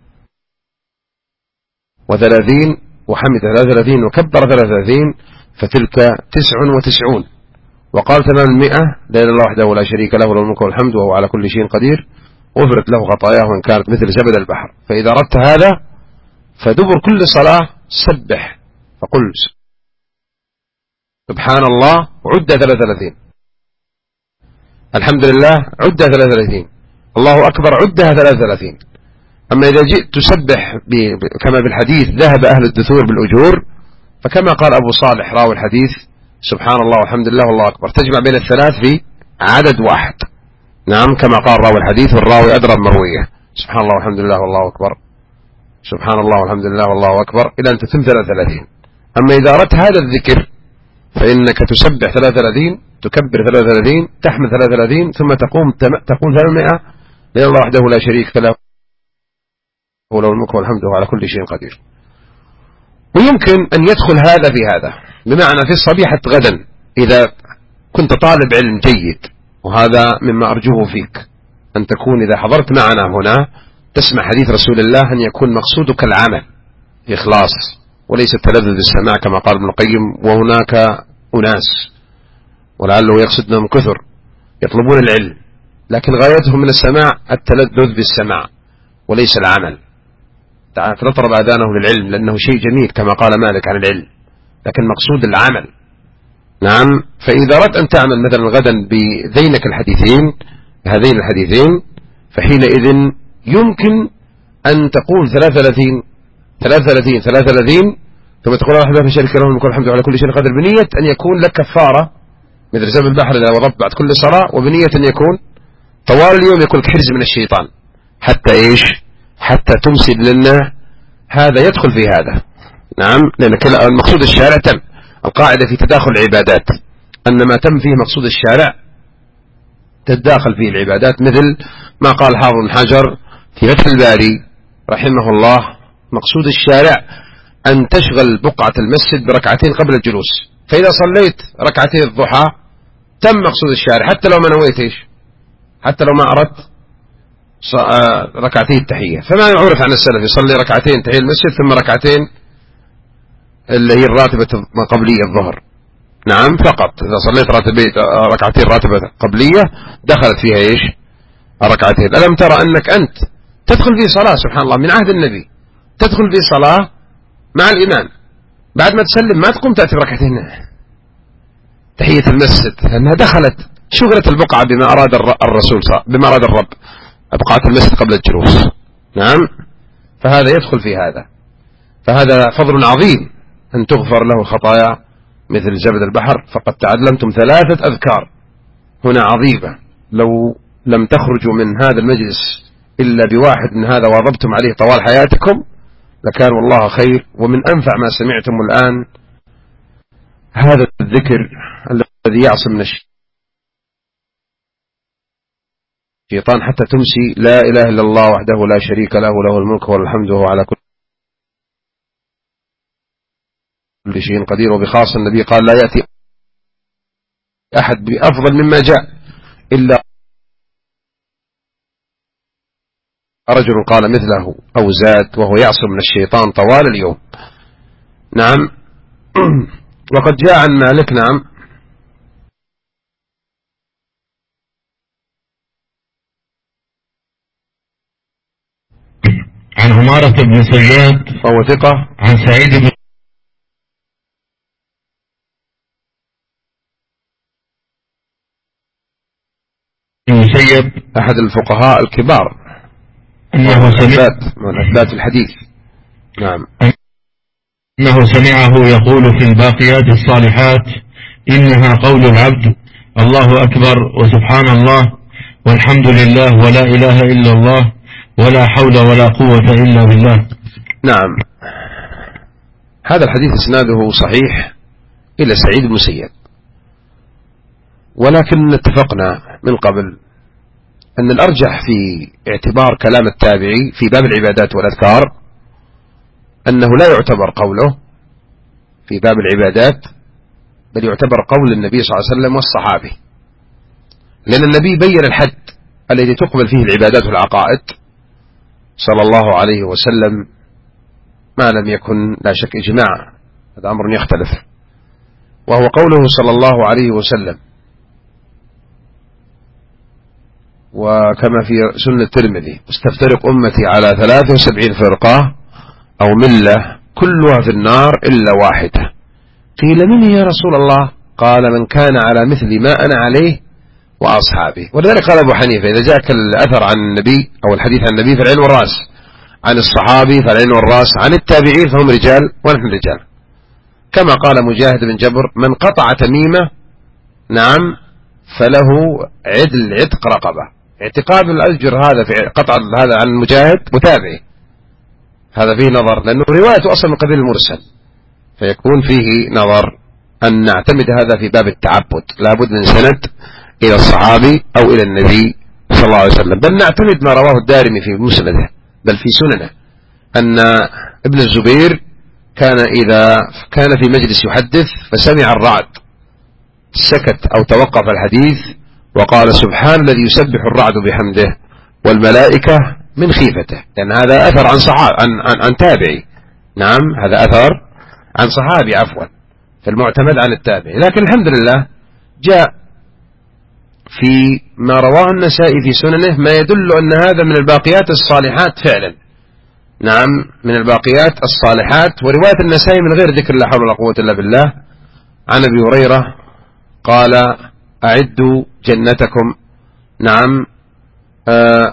وثلاثين وحمد ثلاث وثلاثين وكبر ثلاث وثلاثين فتلك تسع وتسعون. وقال تمام المئة لا إله إلا الله وحده لا شريك له له الملك والحمد وهو على كل شيء قدير غفرت له خطاياه وإن كانت مثل زبد البحر. فإذا أردت هذا فدبر كل صلاة سبح فقل سبحان الله عد ثلاث وثلاثين، الحمد لله عد ثلاث وثلاثين، الله أكبر عدها ثلاث وثلاثين. أما إذا جئت تسبح كما في الحديث ذهب أهل الدثور بالأجور، فكما قال أبو صالح راوي الحديث سبحان الله والحمد لله والله أكبر تجمع بين الثلاث في عدد واحد. نعم، كما قال راوي الحديث والراوي أدرى مروية سبحان الله والحمد لله والله أكبر سبحان الله والحمد لله والله أكبر إلى أن تتم ثلاث وثلاثين. أما إذا أردت هذا الذكر فإنك تسبح ثلاث وثلاثين تكبر ثلاث وثلاثين تحمد ثلاث وثلاثين ثم تقوم تقول ثلاثمائة لا الله وحده لا شريك له وله الملك والحمد على كل شيء قدير. ويمكن أن يدخل هذا في هذا، بمعنى في صبيحة غدا إذا كنت طالب علم جيد، وهذا مما أرجوه فيك أن تكون إذا حضرت معنا هنا تسمع حديث رسول الله أن يكون مقصودك العمل إخلاص وليس التلذذ بالسماع كما قال ابن القيم. وهناك أناس ولعله يقصد منهم كثر يطلبون العلم لكن غايتهم من السماع التلذذ بالسماع وليس العمل. تطرب آذانه للعلم لأنه شيء جميل كما قال مالك عن العلم، لكن مقصود العمل. نعم، فإذا أردت أن تعمل مثلا غدا بذينك الحديثين هذين الحديثين فحينئذ يمكن أن تقول ثلاث وثلاثين ثلاث وثلاثين ثلاث وثلاثين ثم تقول الله في شريك له الملك والحمد على كل شيء قدر، بنية أن يكون لك كفارة مثل زمن البحر إذا وضبت بعد كل صلاة، وبنية أن يكون طوال اليوم يكون لك حرز من الشيطان حتى إيش حتى تمسي لنا. هذا يدخل في هذا. نعم، لأن المقصود الشارع تم. القاعدة في تداخل العبادات أن ما تم فيه مقصود الشارع تتداخل فيه العبادات، مثل ما قال حافظ بن حجر في فتح الباري رحمه الله مقصود الشارع أن تشغل بقعة المسجد بركعتين قبل الجلوس، فإذا صليت ركعتين الضحى تم مقصود الشارع حتى لو ما نويت إيش حتى لو ما أردت ركعتين التحية. فما يعرف عن السلف يصلي ركعتين تحية المسجد ثم ركعتين اللي هي الراتبة قبلية الظهر. نعم، فقط إذا صليت ركعتين راتبة قبلية دخلت فيها إيش ركعتين. ألم ترى أنك أنت تدخل في صلاة سبحان الله من عهد النبي، تدخل في صلاة مع الإمام بعد ما تسلم ما تقوم تأتي بركعتين تحية المسجد لأنها دخلت شغلت البقعة بما أراد الرسول بما أراد الرب بقعة المسجد قبل الجلوس. نعم، فهذا يدخل في هذا. فهذا فضل عظيم أن تغفر له الخطايا مثل زبد البحر. فقد تعلمتم ثلاثة أذكار هنا عظيمة، لو لم تخرجوا من هذا المجلس إلا بواحد من هذا واظبتم عليه طوال حياتكم لكان والله خير. ومن أنفع ما سمعتم الآن هذا الذكر الذي يعصم من الشيطان حتى تمسي لا إله إلا الله وحده لا شريك له له الملك والحمد وهو على كل شيء قدير. وبخاص النبي قال لا يأتي أحد بأفضل مما جاء إلا رجل قال مثله أو زاد وهو يعصم من الشيطان طوال اليوم. نعم، وقد جاء عن مالك نعم عن عمارة بن صياد وهو ثقة عن سعيد بن المسيب أحد الفقهاء الكبار أنه سمع من أثبات الحديث. نعم، أنه سمعه يقول في الباقيات الصالحات إنها قول العبد الله أكبر وسبحان الله والحمد لله ولا إله إلا الله ولا حول ولا قوة إلا بالله. نعم، هذا الحديث إسناده صحيح إلى سعيد بن المسيب، ولكن اتفقنا من قبل أن الأرجح في اعتبار كلام التابعي في باب العبادات والأذكار أنه لا يعتبر قوله في باب العبادات، بل يعتبر قول النبي صلى الله عليه وسلم والصحابي، لأن النبي بين الحد الذي تقبل فيه العبادات والعقائد صلى الله عليه وسلم، ما لم يكن لا شك إجماع، هذا أمر يختلف، وهو قوله صلى الله عليه وسلم وكما في سنة الترمذي: استفترق أمتي على ثلاث وسبعين فرقة أو ملة كلها في النار إلا واحدة. قيل: من يا رسول الله؟ قال: من كان على مثل ما أنا عليه وأصحابي. ولذلك قال أبو حنيفة: إذا جاءك الأثر عن النبي أو الحديث عن النبي فالعين والرأس، عن الصحابي فالعين والرأس، عن التابعين فهم رجال ونحن رجال. كما قال مجاهد بن جبر: من قطع تميمة نعم فله عدل عتق رقبة. اعتقاد الأجر هذا في قطع هذا عن مجاهد متابعي، هذا فيه نظر، لأنه روايته أصلا من قبيل المرسل، فيكون فيه نظر أن نعتمد هذا في باب التعبد، لابد من سند إلى الصحابي أو إلى النبي صلى الله عليه وسلم. بل نعتمد ما رواه الدارمي في مسنده بل في سننه أن ابن الزبير كان إذا كان في مجلس يحدث فسمع الرعد سكت أو توقف الحديث وقال: سبحان الذي يسبح الرعد بحمده والملائكة من خيفته. لأن يعني هذا أثر عن صحابي عن, عن, عن تابعي، نعم هذا أثر عن صحابي عفوا، فالمعتمد عن التابعي. لكن الحمد لله جاء في ما رواه النسائي في سننه ما يدل أن هذا من الباقيات الصالحات فعلا، نعم من الباقيات الصالحات. ورواية النسائي من غير ذكر لا حول ولا قوة إلا بالله عن أبي هريرة قال: أعدوا جنتكم، نعم آآ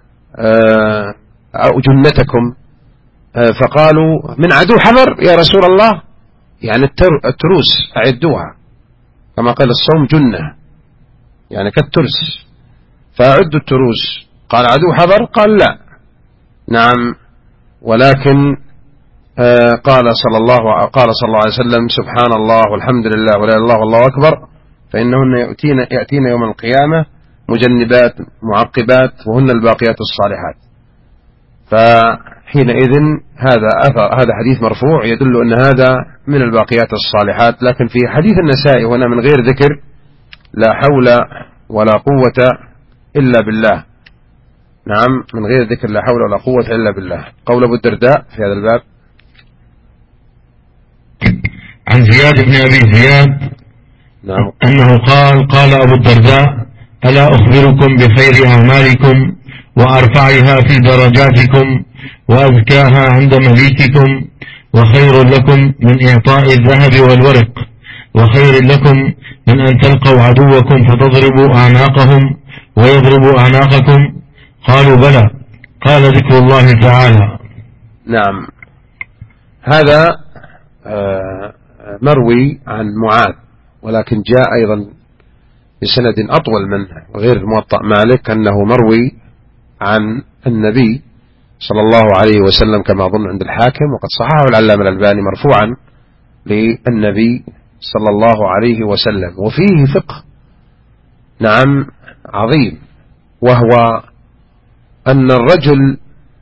آآ أو جنتكم، فقالوا: من عدو حذر يا رسول الله؟ يعني التروس أعدوها، كما قال الصوم جنة يعني كالترس، فأعدوا التروس. قال: عدو حذر؟ قال: لا، نعم، ولكن قال صلى الله قال صلى الله عليه وسلم: سبحان الله والحمد لله ولا إله إلا الله والله أكبر، فإنهن يأتين, يأتين يوم القيامة مجنبات معقبات وهن الباقيات الصالحات. فحينئذ هذا أثر هذا حديث مرفوع يدل أن هذا من الباقيات الصالحات. لكن في حديث النسائي هنا من غير ذكر لا حول ولا قوة إلا بالله، نعم من غير ذكر لا حول ولا قوة إلا بالله. قول أبو الدرداء في هذا الباب: عن زياد بن أبي زياد نعم. أنه قال: قال أبو الدرداء: ألا أخبركم بخير أعمالكم وأرفعها في درجاتكم وأزكاها عند مليككم، وخير لكم من إعطاء الذهب والورق، وخير لكم من أن تلقوا عدوكم فتضربوا أعناقهم ويضربوا أعناقكم؟ قالوا: بلى. قال: ذكر الله تعالى. نعم، هذا مروي عن معاذ، ولكن جاء أيضا بسند أطول منه غير موطأ مالك أنه مروي عن النبي صلى الله عليه وسلم كما أظن عند الحاكم، وقد صححه العلامة الألباني مرفوعا للنبي صلى الله عليه وسلم. وفيه فقه نعم عظيم، وهو أن الرجل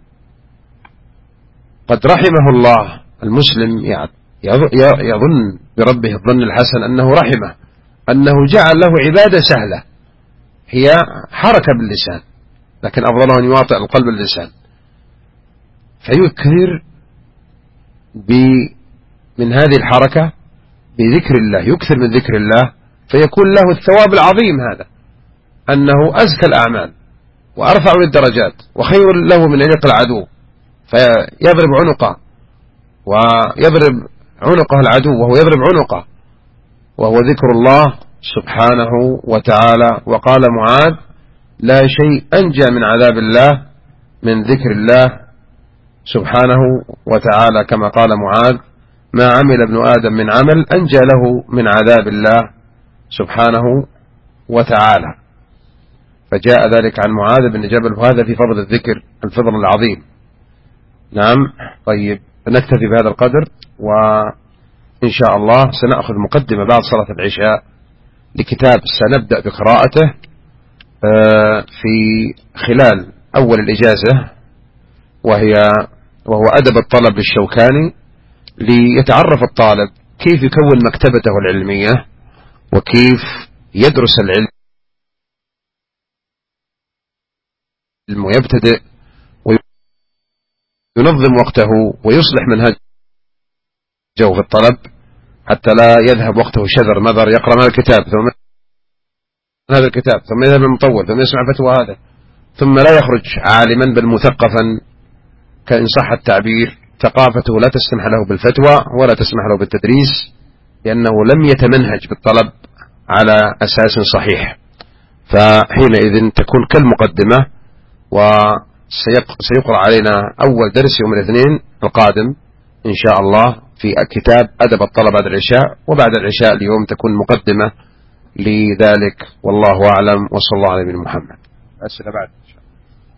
قد رحمه الله المسلم يظن بربه الظن الحسن أنه رحمه، أنه جعل له عبادة سهلة هي حركة باللسان، لكن أفضل أن يواطئ القلب باللسان، فيكثر من هذه الحركة بذكر الله، يكثر من ذكر الله، فيكون له الثواب العظيم هذا، أنه أزكى الأعمال وأرفع للدرجات وخير له من أن يلقى العدو فيضرب عنقه ويضرب عنقه العدو وهو يضرب عنقه، وهو ذكر الله سبحانه وتعالى. وقال معاذ: لا شيء أنجى من عذاب الله من ذكر الله سبحانه وتعالى، كما قال معاذ: ما عمل ابن آدم من عمل أنجى له من عذاب الله سبحانه وتعالى. فجاء ذلك عن معاذ بن جبل، وهذا في فضل الذكر الفضل العظيم. نعم. طيب نكتفي بهذا القدر، وإن شاء الله سنأخذ مقدمة بعد صلاة العشاء لكتاب سنبدأ بقراءته في خلال أول الإجازة، وهي وهو أدب الطلب للشوكاني، ليتعرف الطالب كيف يكون مكتبته العلمية وكيف يدرس العلم ويبتدئ وينظم وقته ويصلح منهجه في الطلب، حتى لا يذهب وقته شذر مذر، يقرأ من الكتاب ثم هذا الكتاب ثم يذهب المطول ثم يسمع فتوى هذا، ثم لا يخرج عالما بل مثقفا، كإن صح التعبير ثقافته لا تسمح له بالفتوى ولا تسمح له بالتدريس، لأنه لم يتمنهج بالطلب على أساس صحيح. فحينئذ تكون كالمقدمة، وسيقرأ علينا أول درس يوم الاثنين القادم إن شاء الله في كتاب أدب الطلب بعد العشاء، وبعد العشاء اليوم تكون مقدمة لذلك، والله أعلم، وصلى الله على نبينا محمد. أسئلة بعد إن شاء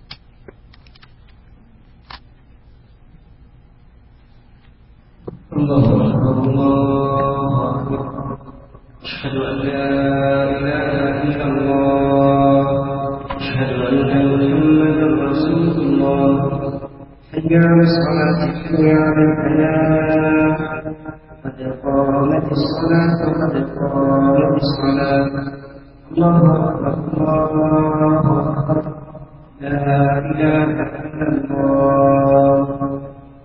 الله. الله أكبر الله أكبر. أشهد أن لا إله إلا الله. أشهد أن محمدا رسول الله. حي على الصلاة حي على الفلاح. قد قامت الصلاة قد قامت الصلاة. الله أكبر الله أكبر. لا إله إلا الله.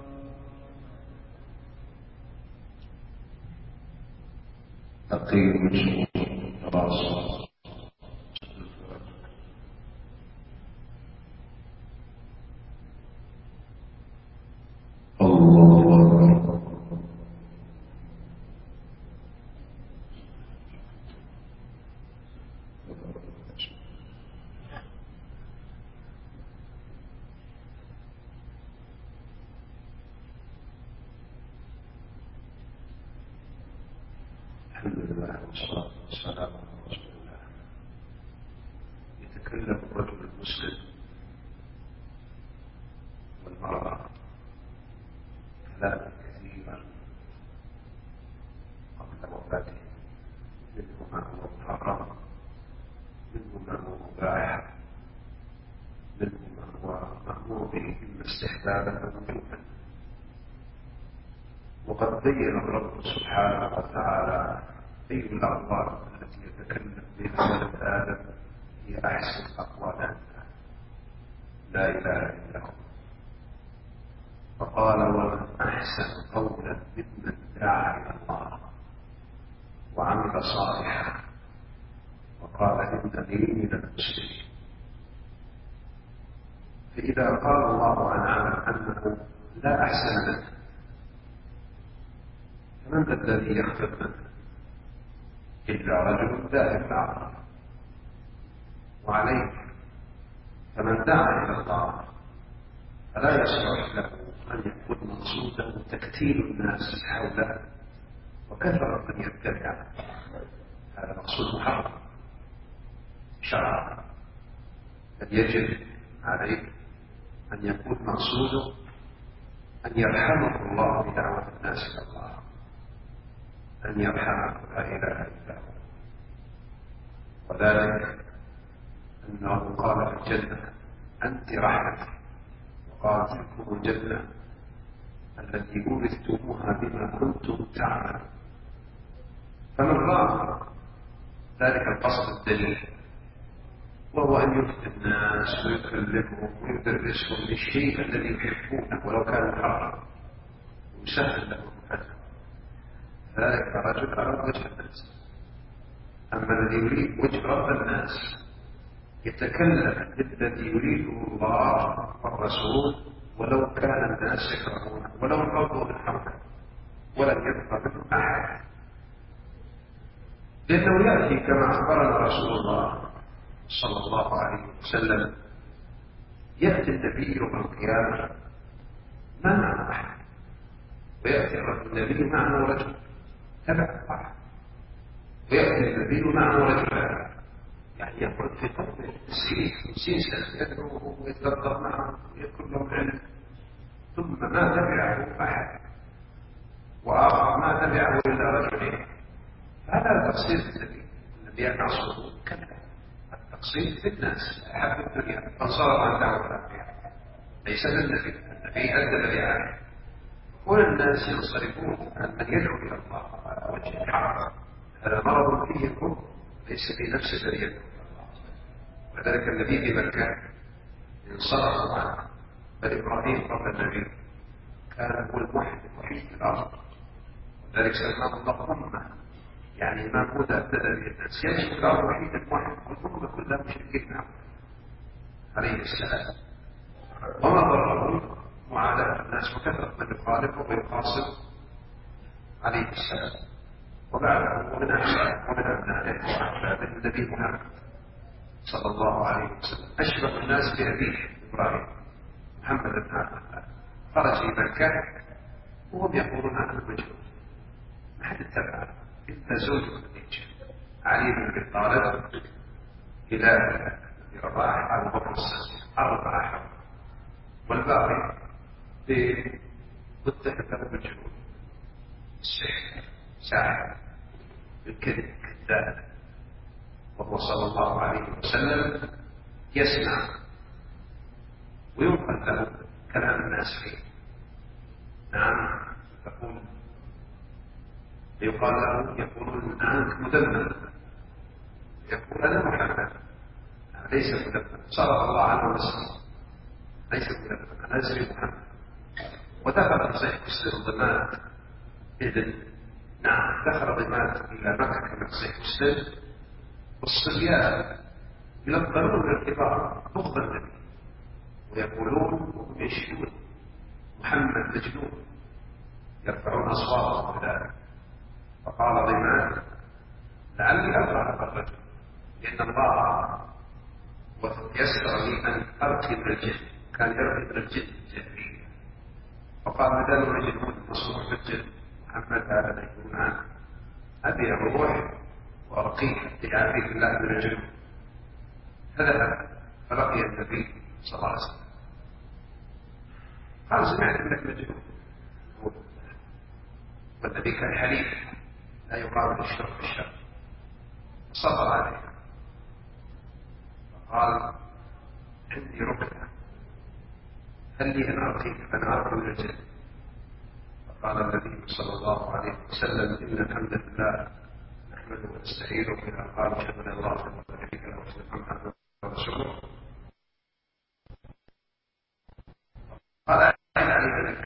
أقيم الصلاة. الله أكبر. الحمد لله والصلاة والسلام على رسول الله. يتكلم الرجل المسلم والمرأة كلاما كثيرا قبل وفاته، منه ما هو محرم، منه ما هو مباح، منه ما هو مأمور به إما استحبابا أو وجوبا. وقد بين الرب سبحانه وتعالى أي الأقوال التي يتكلم بها ولد آدم هي أحسن أقوال لا إله إلا هو. فقال: ومن أحسن قولا ممن دعا إلى الله وعمل صالحا وقال إنني من المسلمين. فإذا قال الله عن عمل أنه لا أحسن منه، فمن الذي يخفف منه؟ إلا رجل ذاهب العقل. وعليه فمن دعا إلى الله فلا يصلح له أن يكون مقصوده تكتيل الناس حوله وكثرة من يتبع. هذا مقصود محرم شرعا. بل يجب عليه أن يكون مقصوده أن يرحمه الله بدعوة الناس إلى الله، أن يرحمه لا إله إلا هو. وذلك أنه قال في الجنة: أنت رحمتي، وقال: تلكم الجنة التي أورثتموها بما كنتم تعملون. فمن رأى ذلك القصد الدليل، وهو أن يفتي الناس ويكلمهم ويدرسهم بالشيء الذي يحبونه ولو كان محرما، ويسهل لهم الفتوى، ذلك رجل على وجه الناس. أما الذي يريد وجه رب الناس يتكلم بالذي يريده الله والرسول ولو كان الناس يكرهونه ولو رضوا بالحق ولن يبقى منه أحد، لأنه يأتي كما أخبرنا رسول الله صلى الله عليه وسلم: يأتي النبي يوم القيامة ما معه أحد، ويأتي النبي معه رجل تبع واحد، ويأتي النبي معه رجلان، يعني يقعد في قومه خمسين سنة يدعوه ويتدبر معه ويذكر لهم العلم، ثم ما تبعه أحد وآخر ما تبعه إلا رجلين. هذا تقصير النبي الذي ينعصره كذا، التقصير في الناس أحب الدنيا فانصرف عن دعوة الأنبياء، ليس النبي. النبي أدى الذي عليه، والناس ينصرفون عن من يدعو إلى الله على وجه الحق. هذا مرض فيه الكفر، ليس في نفس الذي يدعو إلى الله. وذلك النبي في مكة انصرفوا عنه، بل إبراهيم قبل النبي كان هو الموحد الوحيد في الأرض، وذلك سماه الله أمة، يعني ما هو أبدأ به الناس يمشي في الأرض وحيد الموحد، والأمة كلها مشركين معه عليه السلام. وما ضره معاداة الناس وكثرة من يخالف ويقاصد عليه السلام. وبعده ومن أحسن ومن أبنائه وأحبابه النبي محمد صلى الله عليه وسلم أشبه الناس بأبيه إبراهيم محمد بن عبد الله، خرج في مكة وهم يقولون عنه مجنون، ما حد اتبعه إلا زوجه خديجة علي بن أبي طالب إلى الرائع أبو بكر الصديق أربعة حول، والباقي متهم له بالجنون، السحر، ساحر، الكذب، كذاب. وهو صلى الله عليه وسلم يسمع وينقل له كلام الناس فيه. نعم، تقول يقال له يقولون عنك مدمر، يقول أنا محمد ليس مدمر، صرف الله عنه مسلم، ليس مدمر، أنا اسمي محمد. ودخل في صحيح مسلم ضمات إذن، نعم دخل ضمات إلى مكة كما في صحيح مسلم، والصبيان يلقنون الكبار بغض النبي ويقولون وهم يشهدون محمد مجنون، يرفعون أصواتهم بذلك. فقال ضمان لعلي أقرأ هذا الرجل، لأن الله يسر لي أن أرقي من الجن، كان يرقي من الجن الجاهلية. فقال مدام مجنون مصروح بالجن محمد هذا مجنون عنه، أبي أروح وأرقيك لأعافيك الله من الجنون. فذهب فلقي النبي صلى الله عليه وسلم، قال سمعت انك مجنون، والنبي كان حليف لا يقابل الشر بالشر، صبر عليه. فقال عندي ركنه، هل لي ان ارقيك فانا ارقى من الجنه؟ فقال النبي صلى الله عليه وسلم ان الحمد لله نحمده ونستعينه اذا قال اشهد ان لا اله الا الله وشريك له واشهد ان محمدا رسوله. قال عليه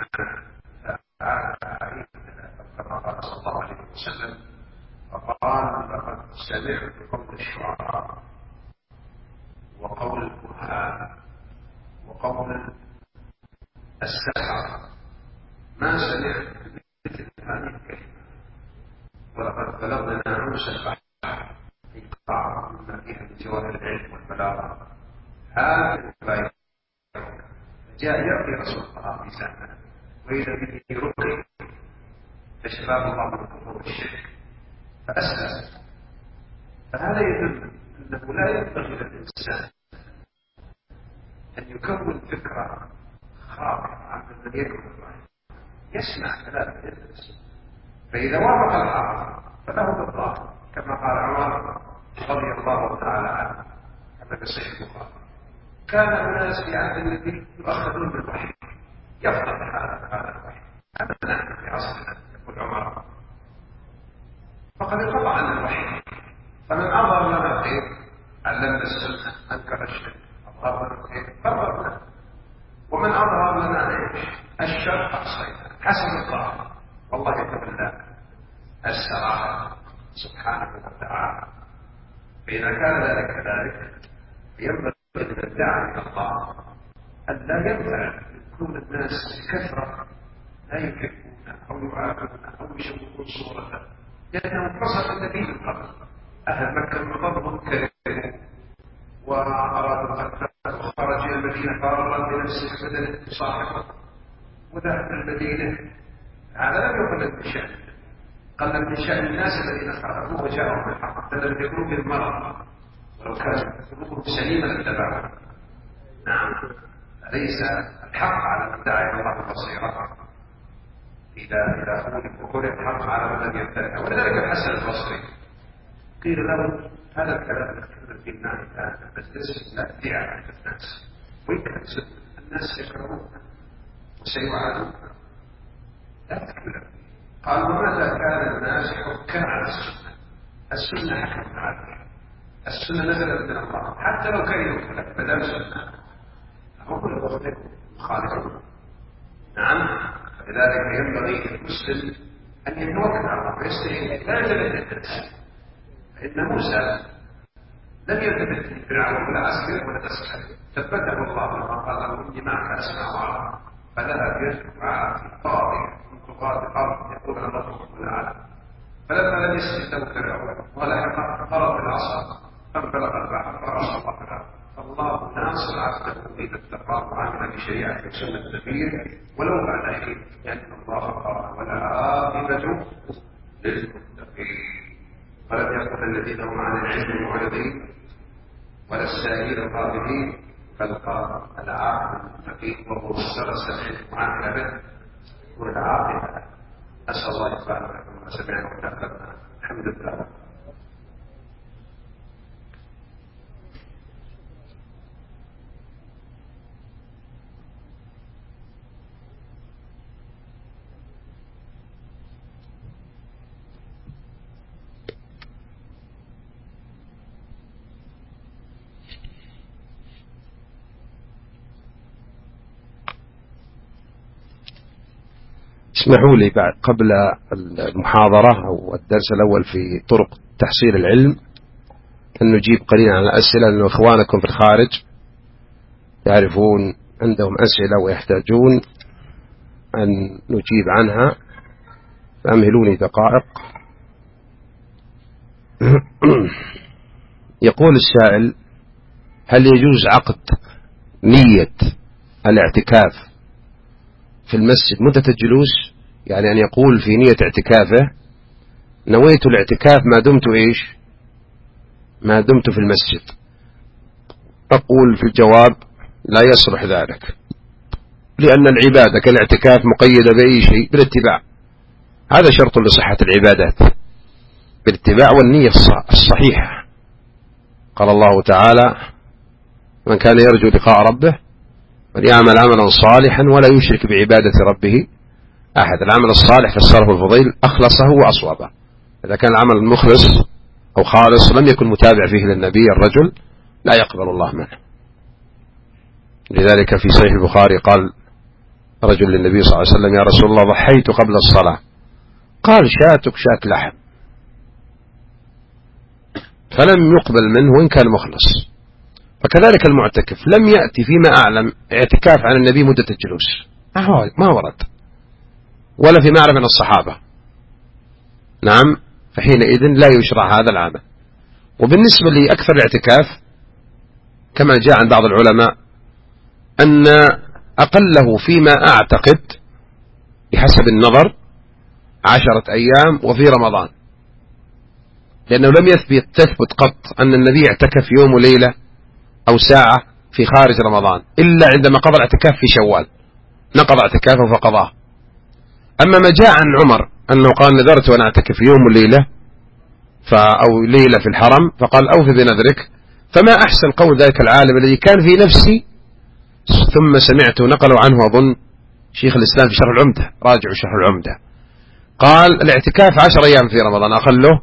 كما قال صلى الله عليه وسلم، فقال لقد سمعت قول الشعراء وقول الكهان وقول السحر، ما سمعت مثل هذه الكلمة، ولقد بلغنا عروس البحر إيقاع مما فيها من جواهر العلم والبلاغة هذا لا جاء يرقي رسول الله في زمانه وإذا به رقي فشفاه الله من الكفر والشرك فأسلم. فهذا يدل أنه لا ينبغي للإنسان أن يكون فكرة خاطئة عن من يكون الله، يسمع كلام يدرس، فإذا وافق الحق فله بالظاهر كما قال عمر رضي الله تعالى عنه كما في صحيح البخاري، كان الناس في عهد النبي يؤخذون بالوحي، يفضل هذا هذا الوحي. أما نحن في عصرنا يقول عمر فقد انقطع عن الوحي، فمن أظهر لنا الخير علمنا السنة، أنكر الشرك، أظهر لنا الخير فرقنا، ومن أظهر لنا ايش الشر أحصينا، حسب الظاهر والله يتولى السرائر سبحانه وتعالى. فإذا كان ذلك كذلك ينبغي أن ندعي من الله أن لا ينفع يكون الناس بكثرة لا يحبون أو يعافون أو يشوفون صورته، لأنه قصد النبي من قبل أهل مكة من قبلهم كذبوا وأرادوا القتل وخرج إلى المدينة فارا بنفسه بدل صاحبه وذهب المدينة. هذا لم يقل من شأن، قل من شأن الناس الذين خالفوه وجاءوا بالحق، بل لم يكونوا بالمرض ولو كانت الأمور سليمة لاتبعها. نعم، أليس الحق على من دعا إلى الله بصيرة؟ إذا إذا خلق الحق على من لم يبتدع. ولذلك الحسن البصري قيل له هذا الكلام يتكلم في الناس الآن المجلس لا ادعاء عند الناس، وإن كان الناس يكرهون وسيعانون، لا تتكلم. قال وماذا كان الناس حكام على السنة؟ السنة حكم عليها، السنة نزلت من الله حتى لو كان يكلم بدل سنة أقول له مخالفون. نعم، فلذلك ينبغي للمسلم أن يتوكل على الله ويستعين لا يتبدل الناس. فإن موسى لم يتبدل فرعون ولا عسكر ولا تسكر، ثبته الله لما قال له إني معك أسمع وأرى، فذهب يرفع في الطاغية من طغاة الأرض يقول أنا ربكم الأعلى. فلما لم يسجد له فرعون ولحق ضرب العصا فانفلق البحر فرأى الله فرعون. فالله ناصر عبده إذا اتقى وعمل بشريعة وسنة النبي ولو بعد حين، لأن الله قال والعاقبة للمتقين. ولم يكن الذين هم عن العلم معرضين ولا السائلين الغافلين، بل قال العاقبة للمتقين وهو السرس العلم معامل به والعاقبة. أسأل الله يبارك لكم ما سمعنا وتأخذنا. الحمد لله. اسمحوا لي بعد قبل المحاضرة أو الدرس الأول في طرق تحصيل العلم أن نجيب قليلا على الأسئلة، لأن إخوانكم في الخارج يعرفون عندهم أسئلة ويحتاجون أن نجيب عنها، فأمهلوني دقائق. يقول السائل: هل يجوز عقد نية الاعتكاف في المسجد مدة الجلوس؟ يعني أن يقول في نية اعتكافه نويت الاعتكاف ما دمت إيش ما دمت في المسجد. أقول في الجواب لا يصلح ذلك، لأن العبادة كالاعتكاف مقيدة بأي شيء؟ بالاتباع. هذا شرط لصحة العبادات، بالاتباع والنية الصحيحة. قال الله تعالى: من كان يرجو لقاء ربه وليعمل عملا صالحا ولا يشرك بعبادة ربه أحد. العمل الصالح فسره الفضيل أخلصه وأصوبه. إذا كان العمل المخلص أو خالص لم يكن متابع فيه للنبي الرجل لا يقبل الله منه. لذلك في صحيح البخاري قال رجل للنبي صلى الله عليه وسلم: يا رسول الله ضحيت قبل الصلاة. قال: شاتك شات لحم. فلم يقبل منه وإن كان مخلص. فكذلك المعتكف لم يأتي فيما أعلم اعتكاف عن النبي مدة الجلوس، ما ورد ولا في معرفة من الصحابة. نعم، فحينئذ لا يشرع هذا العمل. وبالنسبة لأكثر الاعتكاف كما جاء عن بعض العلماء أن أقله فيما أعتقد بحسب النظر عشرة أيام وفي رمضان، لأنه لم يثبت تثبت قط أن النبي اعتكف يوم وليلة أو ساعة في خارج رمضان إلا عندما قضى الاعتكاف في شوال، نقض اعتكافه فقضاه. أما ما جاء عن عمر أنه قال: نذرت وأنا أعتكف يوم وليلة أو ليلة في الحرم، فقال: أوفي بنذرك. فما أحسن قول ذلك العالم الذي كان في نفسي ثم سمعت نقلوا عنه أظن شيخ الإسلام في شرح العمدة، راجعوا شرح العمدة، قال: الاعتكاف عشر أيام في رمضان أقله،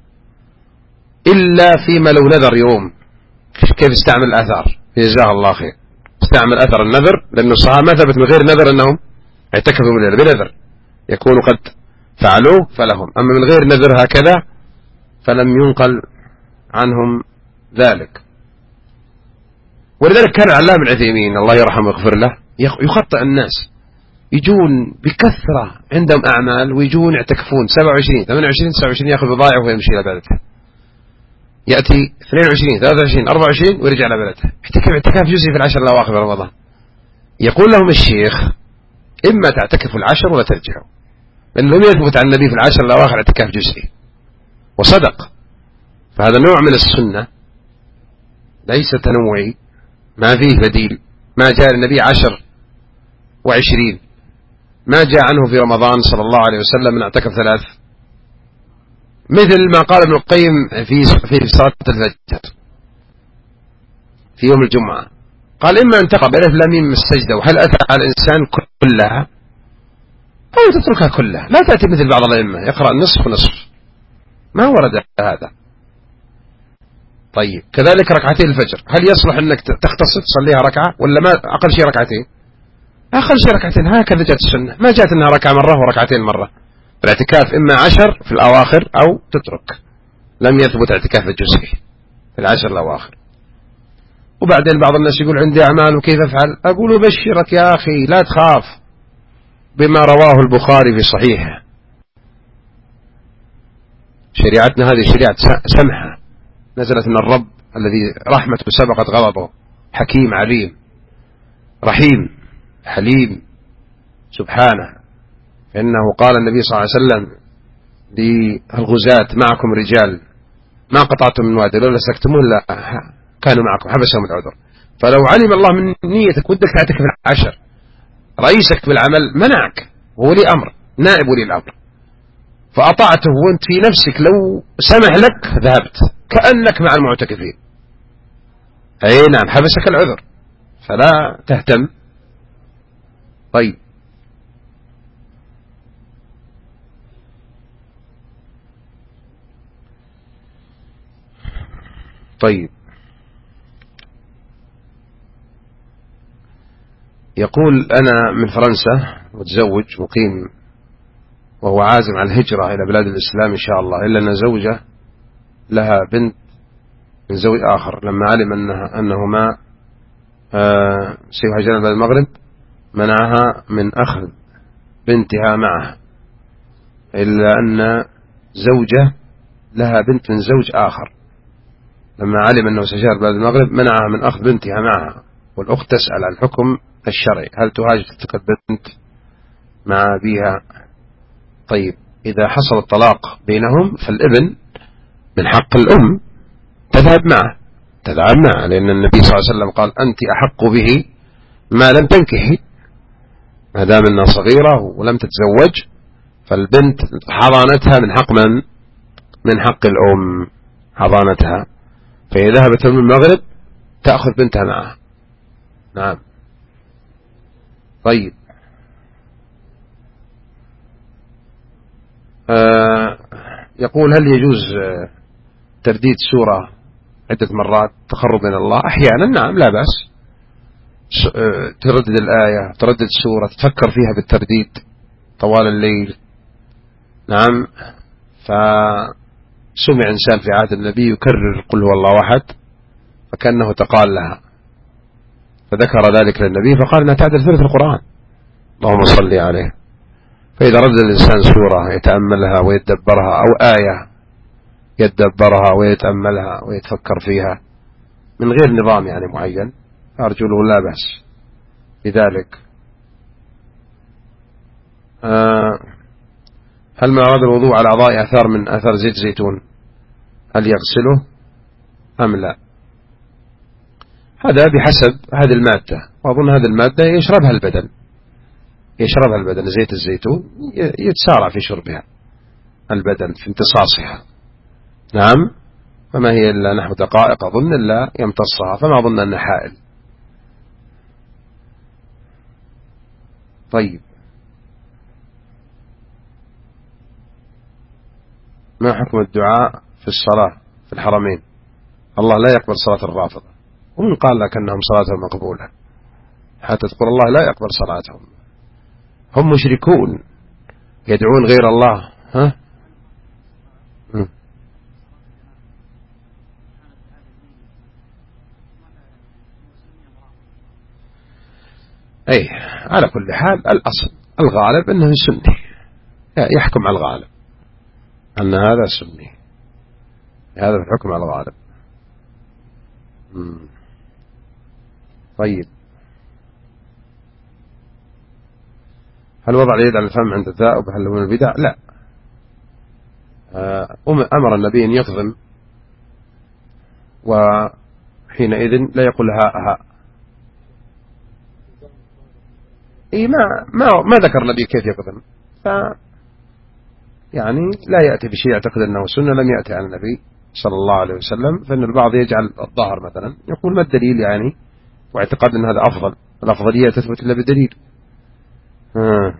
إلا فيما لو نذر يوم. كيف استعمل الأثر؟ جزاه الله خير. استعمل أثر النذر، لأن الصحابة ما ثبت من غير نذر أنهم اعتكفوا من بنذر يكون قد فعلوه فلهم، أما من غير نذر هكذا فلم ينقل عنهم ذلك. ولذلك كان علام العثيمين الله يرحمه ويغفر له يخطئ الناس، يجون بكثرة عندهم أعمال ويجون يعتكفون سبعة وعشرين ثمانية وعشرين تسعة وعشرين يأخذ بضائع ويمشي إلى بلده، يأتي اثنين وعشرين ثلاثة وعشرين أربعة وعشرين ويرجع إلى بلده، يعتكف اعتكاف جزئي في العشر الأواخر من رمضان. يقول لهم الشيخ: إما تعتكفوا العشر ولا ترجعوا، لأن لم يثبت عن النبي في العشر الأواخر اعتكاف جزئي، وصدق. فهذا نوع من السنة ليس تنوعي، ما فيه بديل. ما جاء النبي عشر وعشرين، ما جاء عنه في رمضان صلى الله عليه وسلم من اعتكف ثلاث، مثل ما قال ابن القيم في في صلاة الفجر في يوم الجمعة، قال إما أن تقرأ بألف لام ميم السجدة وهل أتى على الإنسان كلها، أو تتركها كلها، لا تأتي مثل بعض الأئمة يقرأ نصف نصف، ما ورد هذا. طيب كذلك ركعتين الفجر، هل يصلح أنك تختصر تصليها ركعة ولا ما أقل شيء ركعتين؟ أقل شيء ركعتين، هكذا جاءت السنة، ما جاءت أنها ركعة مرة وركعتين مرة. الاعتكاف إما عشر في الأواخر أو تترك، لم يثبت اعتكاف الجزئي في العشر الأواخر. وبعدين بعض الناس يقول عندي أعمال وكيف أفعل؟ أقول بشرك يا أخي، لا تخاف بما رواه البخاري في صحيحه. شريعتنا هذه شريعة سمحة، نزلت من الرب الذي رحمته سبقت غضبه، حكيم عليم رحيم حليم سبحانه. فإنه قال النبي صلى الله عليه وسلم للغزاة معكم رجال ما قطعتم من واد لولا سكتمون لا كانوا معكم حبسهم العذر. فلو علم الله من نيتك ودك تعتكف العشر، رئيسك بالعمل منعك، هو ولي أمر نائب ولي الأمر، فأطعته وانت في نفسك لو سمح لك ذهبت كأنك مع المعتكفين. أي نعم حبسك العذر، فلا تهتم. طيب طيب يقول أنا من فرنسا متزوج مقيم وهو عازم على الهجرة إلى بلاد الإسلام إن شاء الله، إلا أن زوجة لها بنت من زوج آخر، لما علم أنها أنه ما آه سيهاجرن إلى المغرب منعها من أخذ بنتها معه، إلا أن زوجة لها بنت من زوج آخر لما علم أنه سيهاجر بلاد المغرب منعها من أخذ بنتها معها. والأخت تسأل عن الحكم الشرعي، هل تهاجر تلك البنت مع أبيها؟ طيب إذا حصل الطلاق بينهم فالابن من حق الأم تذهب معه تذهب معه لأن النبي صلى الله عليه وسلم قال أنت أحق به ما لم تنكحي، ما دام أنها صغيرة ولم تتزوج فالبنت حضانتها من حق من؟ من حق الأم حضانتها، فإذا ذهبت من المغرب تأخذ بنتها معها. نعم. طيب آه يقول هل يجوز ترديد سورة عدة مرات تقرب من الله؟ أحيانا نعم لا بأس، تردد الآية تردد السورة تفكر فيها بالترديد طوال الليل. نعم. فسمع إنسان في عهد النبي يكرر قل هو الله أحد فكأنه تقال لها، فذكر ذلك للنبي فقال أنها تعدل ثلث القرآن اللهم صل عليه. فإذا رد الإنسان سورة يتأملها ويتدبرها أو آية يتدبرها ويتأملها ويتفكر فيها من غير نظام يعني معين أرجو له لا بأس بذلك. آه هل ما أراد الوضوء على أعضاء أثار من أثر زيت زيتون هل يغسله أم لا؟ هذا بحسب هذه المادة، وأظن هذه المادة يشربها البدن يشربها البدن زيت الزيتون يتسارع في شربها البدن في امتصاصها. نعم. فما هي إلا نحو دقائق أظن إلا يمتصها، فما أظن أنها حائل. طيب ما حكم الدعاء في الصلاة في الحرمين؟ الله لا يقبل صلاة الرافضة، ومن قال لك أنهم صلاتهم مقبولة حتى تقول الله لا يقبل صلاتهم؟ هم مشركون يدعون غير الله. ها م. أي على كل حال الأصل الغالب أنه سني، يحكم على الغالب أن هذا سني، هذا الحكم على الغالب. م. طيب هل وضع اليد على الفم عند الثاء هل هو من البدع؟ لا. أمر النبي أن يقضم، وحين حينئذ لا يقول هاء هاء. إيه ما ما ما ذكر النبي كيف يقدم، ف يعني لا يأتي بشيء يعتقد أنه سنة لم يأتي عن النبي صلى الله عليه وسلم. فإن البعض يجعل الظهر مثلا، يقول ما الدليل يعني، واعتقاد أن هذا أفضل، الأفضلية تثبت إلا بدليل. آه.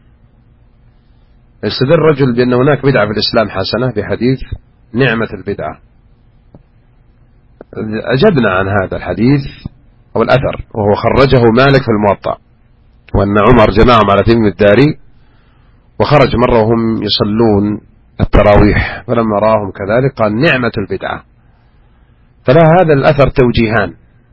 يستدل الرجل بأن هناك بدعة في الإسلام حسنة بحديث نعمة البدعة. أجبنا عن هذا الحديث أو الأثر، وهو خرجه مالك في الموطأ، وأن عمر جمعهم على تميم الداري وخرج مرة وهم يصلون التراويح، فلما راهم كذلك قال نعمة البدعة. فلا هذا الأثر توجيهان.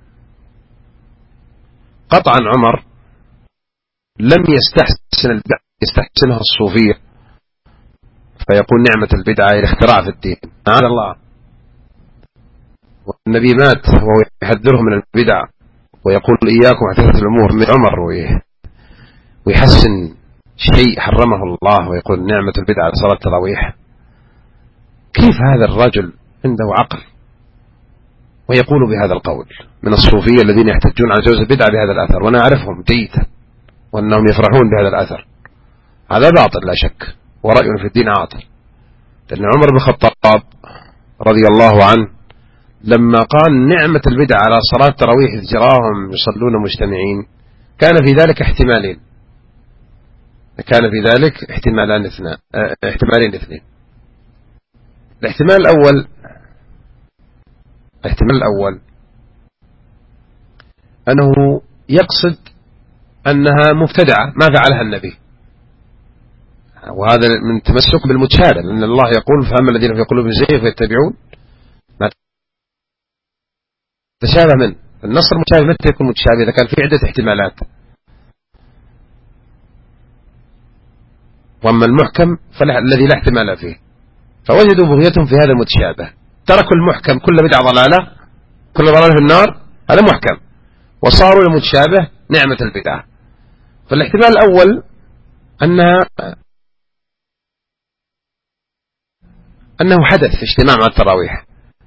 قطعا عمر لم يستحسن البدعة يستحسنها الصوفية فيقول نعمة البدعة الاختراع في الدين، معاذ الله. والنبي مات وهو يحذرهم من البدع ويقول إياكم محدثات الأمور من عمر، ويحسن شيء حرمه الله ويقول نعمة البدعة صلاة التراويح. كيف هذا الرجل عنده عقل ويقول بهذا القول من الصوفية الذين يحتجون على جواز البدعة بهذا الأثر، وأنا أعرفهم جيدا وأنهم يفرحون بهذا الأثر؟ هذا باطل لا شك، ورأي في الدين عاطل. لأن عمر بن الخطاب رضي الله عنه لما قال نعمة البدعة على صلاة التراويح إذ جراهم يصلون مجتمعين، كان في ذلك احتمالين كان في ذلك احتمالان اثنان احتمالين اثنين. الاحتمال الأول الاحتمال الأول أنه يقصد أنها مبتدعة ما فعلها النبي، وهذا من تمسك بالمتشابه، لأن الله يقول فأما الذين في قلوبهم زيغ فيتبعون ما تشابه منه. النص المتشابه متى يكون متشابه؟ إذا كان في عدة احتمالات. وأما المحكم فالذي لا احتمال فيه، فوجدوا بغيتهم في هذا المتشابه، تركوا المحكم كل بدعة ضلالة كل ضلالة في النار، هذا محكم، وصاروا المتشابه نعمة البدعة. فالاحتمال الأول أنها أنه حدث اجتماع مع التراويح.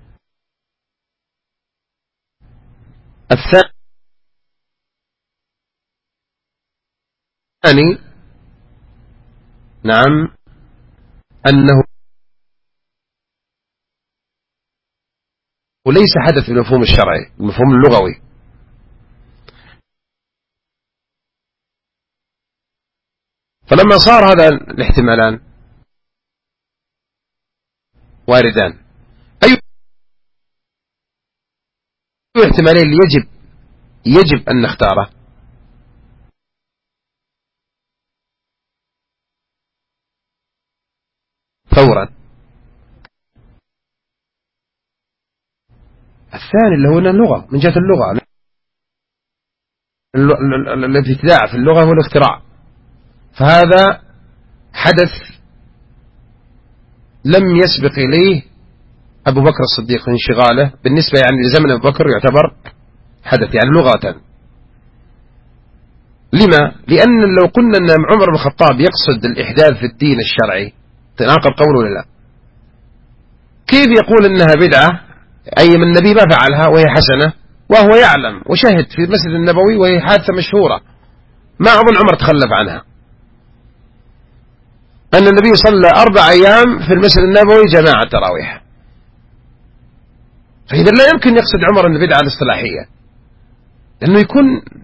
الثاني نعم أنه وليس حدث بالمفهوم الشرعي، بالمفهوم اللغوي. فلما صار هذا الاحتمالان واردان، أي احتمالين يجب يجب أن نختاره؟ فورا الثاني اللي هو اللغة، من جهة اللغة الابتداع في اللغة هو الاختراع، فهذا حدث لم يسبق إليه أبو بكر الصديق انشغاله، بالنسبة يعني لزمن أبو بكر يعتبر حدث يعني لغة. لما؟ لأن لو قلنا أن عمر بن الخطاب يقصد الإحداث في الدين الشرعي تناقض قوله ولا لا؟ كيف يقول إنها بدعة أي من النبي ما فعلها وهي حسنة وهو يعلم وشهد في المسجد النبوي وهي حادثة مشهورة ما أظن عمر تخلف عنها، أن النبي صلى أربع أيام في المسجد النبوي جماعة تراويح. فإذا لا يمكن يقصد عمر أن البدعة الاصطلاحية، لأنه يكون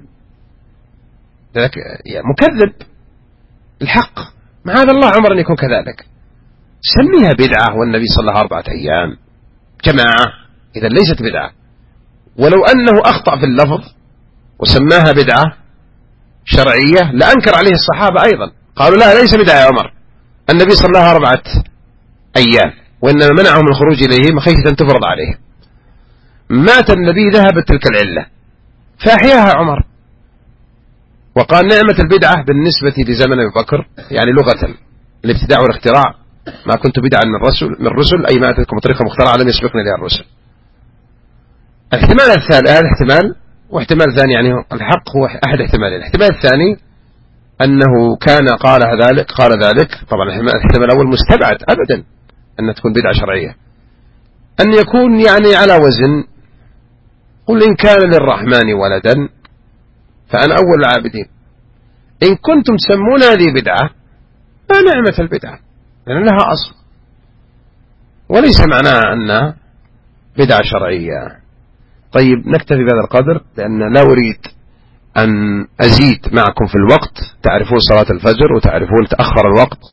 مكذب الحق. معاذ الله عمر أن يكون كذلك، سميها بدعة والنبي صلى الله أربعة أيام جماعة، إذا ليست بدعة. ولو أنه أخطأ في اللفظ وسماها بدعة شرعية لأنكر عليه الصحابة أيضا، قالوا لا ليس بدعة يا عمر، النبي صلى الله أربعة أيام وإنما منعهم الخروج إليهم خشية أن تفرض عليهم. مات النبي ذهبت تلك العلة فأحياها عمر وقال نعمة البدعة بالنسبة لزمن أبي بكر يعني لغة الابتداع والاختراع، ما كنت بدعا من الرسل من الرسل أي ما أتتكم بطريقة مخترعة لم يسبقني لها الرسل. الاحتمال الثالث هذا احتمال، واحتمال ثاني يعني الحق هو أحد احتمالين. الاحتمال الثاني أنه كان قال ذلك قال ذلك طبعا الاحتمال الأول مستبعد أبدا أن تكون بدعة شرعية، أن يكون يعني على وزن قل إن كان للرحمن ولدا فأنا أول العابدين. إن كنتم تسمون هذه بدعة فنعمة البدعة لأن لها أصل، وليس معناها أنها بدعة شرعية. طيب نكتفي بهذا القدر لأن لا أريد أن أزيد معكم في الوقت، تعرفون صلاة الفجر وتعرفون تأخر الوقت.